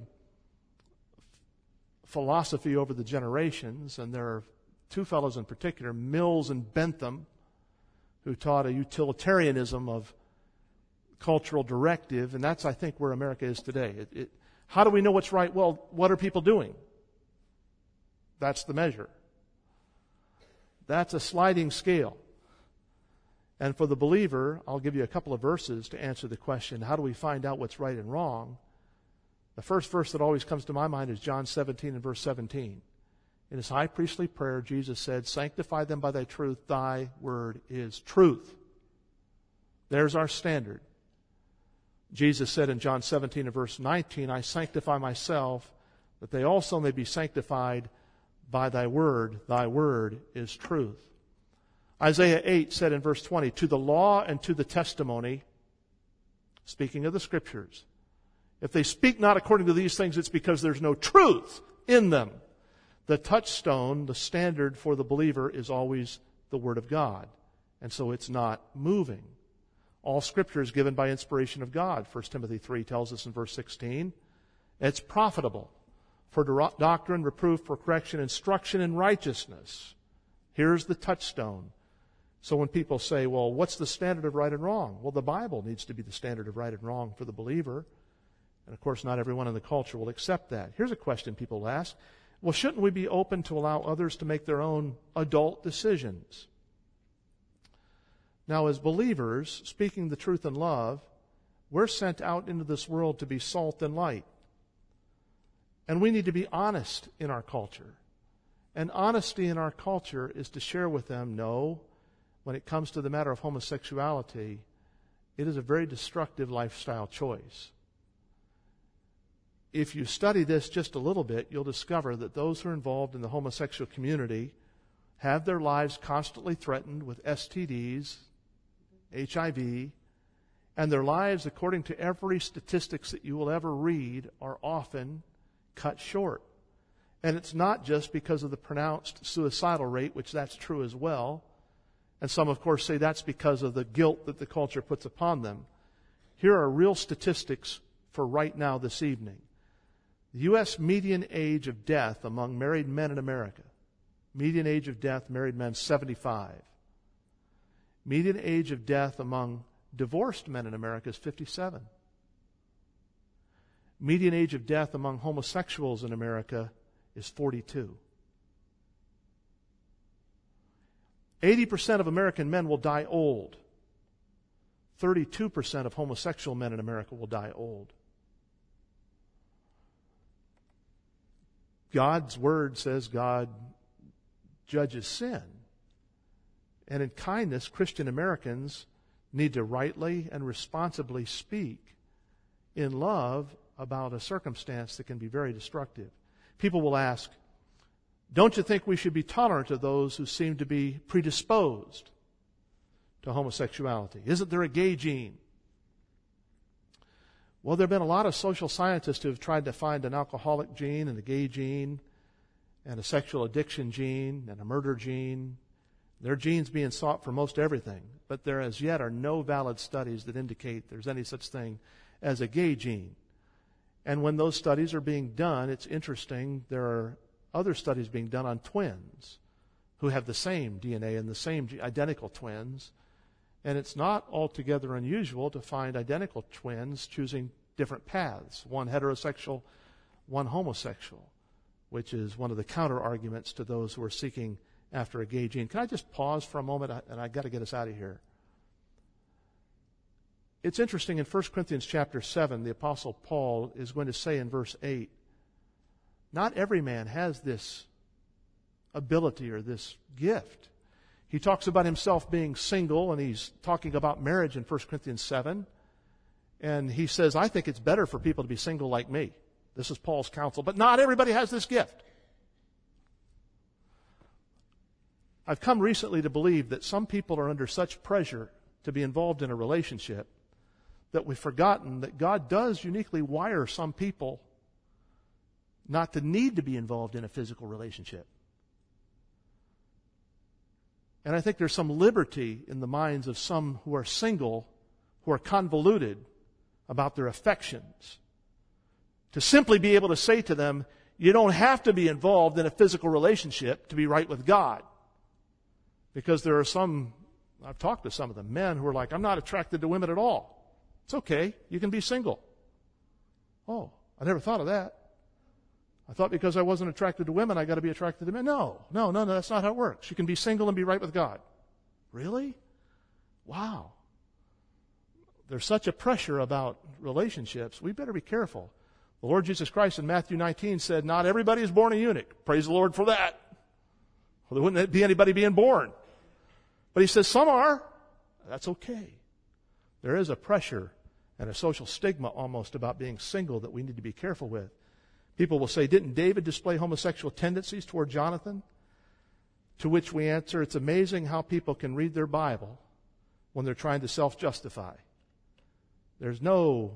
philosophy over the generations, and there are two fellows in particular, Mills and Bentham, who taught a utilitarianism of cultural directive, and that's, I think, where America is today. It, it, how do we know what's right? Well, what are people doing? That's the measure. That's a sliding scale. And for the believer, I'll give you a couple of verses to answer the question, how do we find out what's right and wrong? The first verse that always comes to my mind is John seventeen and verse seventeen. In his high priestly prayer, Jesus said, sanctify them by thy truth, thy word is truth. There's our standard. Jesus said in John seventeen and verse nineteen, I sanctify myself, that they also may be sanctified by thy word. Thy word is truth. Isaiah eight said in verse twenty, to the law and to the testimony, speaking of the Scriptures, if they speak not according to these things, it's because there's no truth in them. The touchstone, the standard for the believer, is always the Word of God. And so it's not moving. All Scripture is given by inspiration of God. First Timothy three tells us in verse sixteen. It's profitable for doctrine, reproof, for correction, instruction in righteousness. Here's the touchstone. So when people say, well, what's the standard of right and wrong? Well, the Bible needs to be the standard of right and wrong for the believer. And of course, not everyone in the culture will accept that. Here's a question people ask. Well, shouldn't we be open to allow others to make their own adult decisions? Now, as believers, speaking the truth in love, we're sent out into this world to be salt and light. And we need to be honest in our culture. And honesty in our culture is to share with them, no, when it comes to the matter of homosexuality, it is a very destructive lifestyle choice. If you study this just a little bit, you'll discover that those who are involved in the homosexual community have their lives constantly threatened with S T Ds, H I V, and their lives, according to every statistics that you will ever read, are often cut short. And it's not just because of the pronounced suicidal rate, which that's true as well. And some, of course, say that's because of the guilt that the culture puts upon them. Here are real statistics for right now this evening. The U S median age of death among married men in America. Median age of death, married men, seventy-five. Median age of death among divorced men in America is fifty-seven. Median age of death among homosexuals in America is forty-two. eighty percent of American men will die old. thirty-two percent of homosexual men in America will die old. God's Word says God judges sin. And in kindness, Christian Americans need to rightly and responsibly speak in love about a circumstance that can be very destructive. people will ask, don't you think we should be tolerant of those who seem to be predisposed to homosexuality? Isn't there a gay gene? Well, there have been a lot of social scientists who have tried to find an alcoholic gene and a gay gene and a sexual addiction gene and a murder gene. There are genes being sought for most everything, but there as yet are no valid studies that indicate there's any such thing as a gay gene. And when those studies are being done, it's interesting, there are other studies being done on twins who have the same D N A and the same identical twins. And it's not altogether unusual to find identical twins choosing different paths, one heterosexual, one homosexual, which is one of the counter-arguments to those who are seeking after a gay gene. Can I just pause for a moment? And I've got to get us out of here. It's interesting, in First Corinthians chapter seven, the Apostle Paul is going to say in verse eight, not every man has this ability or this gift. He talks about himself being single, and he's talking about marriage in First Corinthians seven. And he says, I think it's better for people to be single like me. This is Paul's counsel. But not everybody has this gift. I've come recently to believe that some people are under such pressure to be involved in a relationship that we've forgotten that God does uniquely wire some people not to need to be involved in a physical relationship. And I think there's some liberty in the minds of some who are single, who are convoluted about their affections, to simply be able to say to them, you don't have to be involved in a physical relationship to be right with God. Because there are some, I've talked to some of the men who are like, I'm not attracted to women at all. It's okay, you can be single. Oh, I never thought of that. I thought because I wasn't attracted to women, I got to be attracted to men. No, no, no, no, that's not how it works. You can be single and be right with God. Really? Wow. There's such a pressure about relationships. We better be careful. The Lord Jesus Christ in Matthew nineteen said, not everybody is born a eunuch. Praise the Lord for that. Well, there wouldn't be anybody being born. But he says some are. That's okay. There is a pressure and a social stigma almost about being single that we need to be careful with. People will say, didn't David display homosexual tendencies toward Jonathan? To which we answer, it's amazing how people can read their Bible when they're trying to self-justify. There's no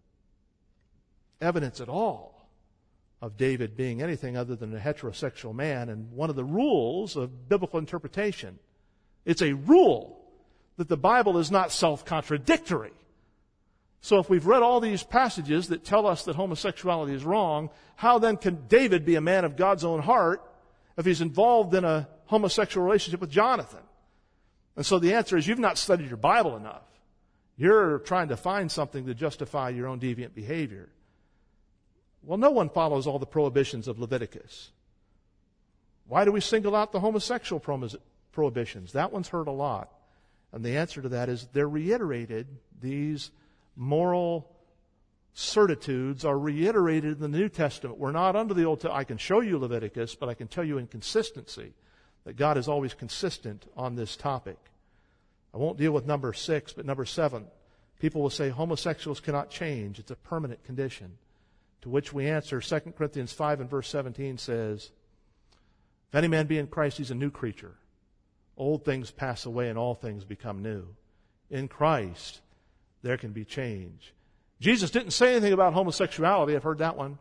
evidence at all of David being anything other than a heterosexual man. And one of the rules of biblical interpretation, it's a rule that the Bible is not self-contradictory. So if we've read all these passages that tell us that homosexuality is wrong, how then can David be a man of God's own heart if he's involved in a homosexual relationship with Jonathan? And so the answer is you've not studied your Bible enough. You're trying to find something to justify your own deviant behavior. Well, no one follows all the prohibitions of Leviticus. Why do we single out the homosexual prohibitions? That one's heard a lot. And the answer to that is they're reiterated. These moral certitudes are reiterated in the New Testament. We're not under the Old Testament. I can show you Leviticus, but I can tell you in consistency that God is always consistent on this topic. I won't deal with number six, but number seven. People will say homosexuals cannot change. It's a permanent condition. To which we answer, Second Corinthians five and verse seventeen says, if any man be in Christ, he's a new creature. Old things pass away and all things become new. In Christ, there can be change. Jesus didn't say anything about homosexuality. I've heard that one.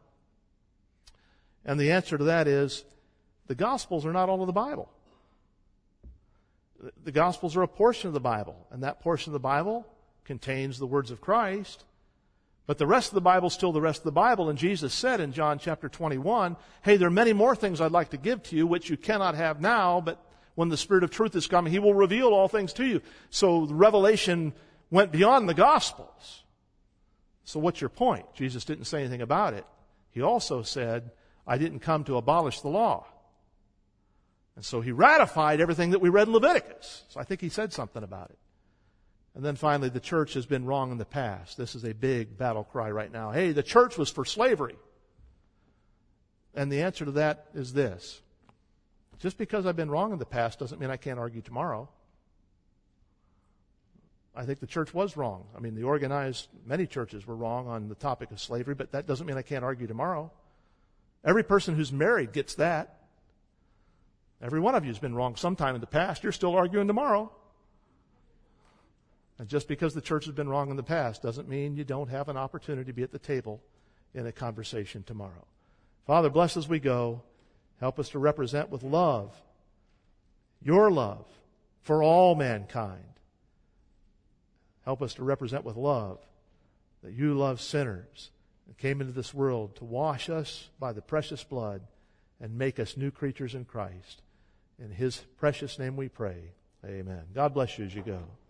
And the answer to that is, the Gospels are not all of the Bible. The Gospels are a portion of the Bible, and that portion of the Bible contains the words of Christ. But the rest of the Bible is still the rest of the Bible. And Jesus said in John chapter twenty-one, hey, there are many more things I'd like to give to you, which you cannot have now, but when the Spirit of truth is coming, He will reveal all things to you. So the revelation went beyond the Gospels. So what's your point? Jesus didn't say anything about it. He also said, I didn't come to abolish the law. And so He ratified everything that we read in Leviticus. So I think He said something about it. And then finally, the church has been wrong in the past. This is a big battle cry right now. Hey, the church was for slavery. And the answer to that is this. Just because I've been wrong in the past doesn't mean I can't argue tomorrow. I think the church was wrong. I mean, the organized, many churches were wrong on the topic of slavery, but that doesn't mean I can't argue tomorrow. Every person who's married gets that. Every one of you has been wrong sometime in the past. You're still arguing tomorrow. And just because the church has been wrong in the past doesn't mean you don't have an opportunity to be at the table in a conversation tomorrow. Father, bless as we go. Help us to represent with love your love for all mankind. Help us to represent with love that you love sinners and came into this world to wash us by the precious blood and make us new creatures in Christ. In His precious name we pray. Amen. God bless you as you go.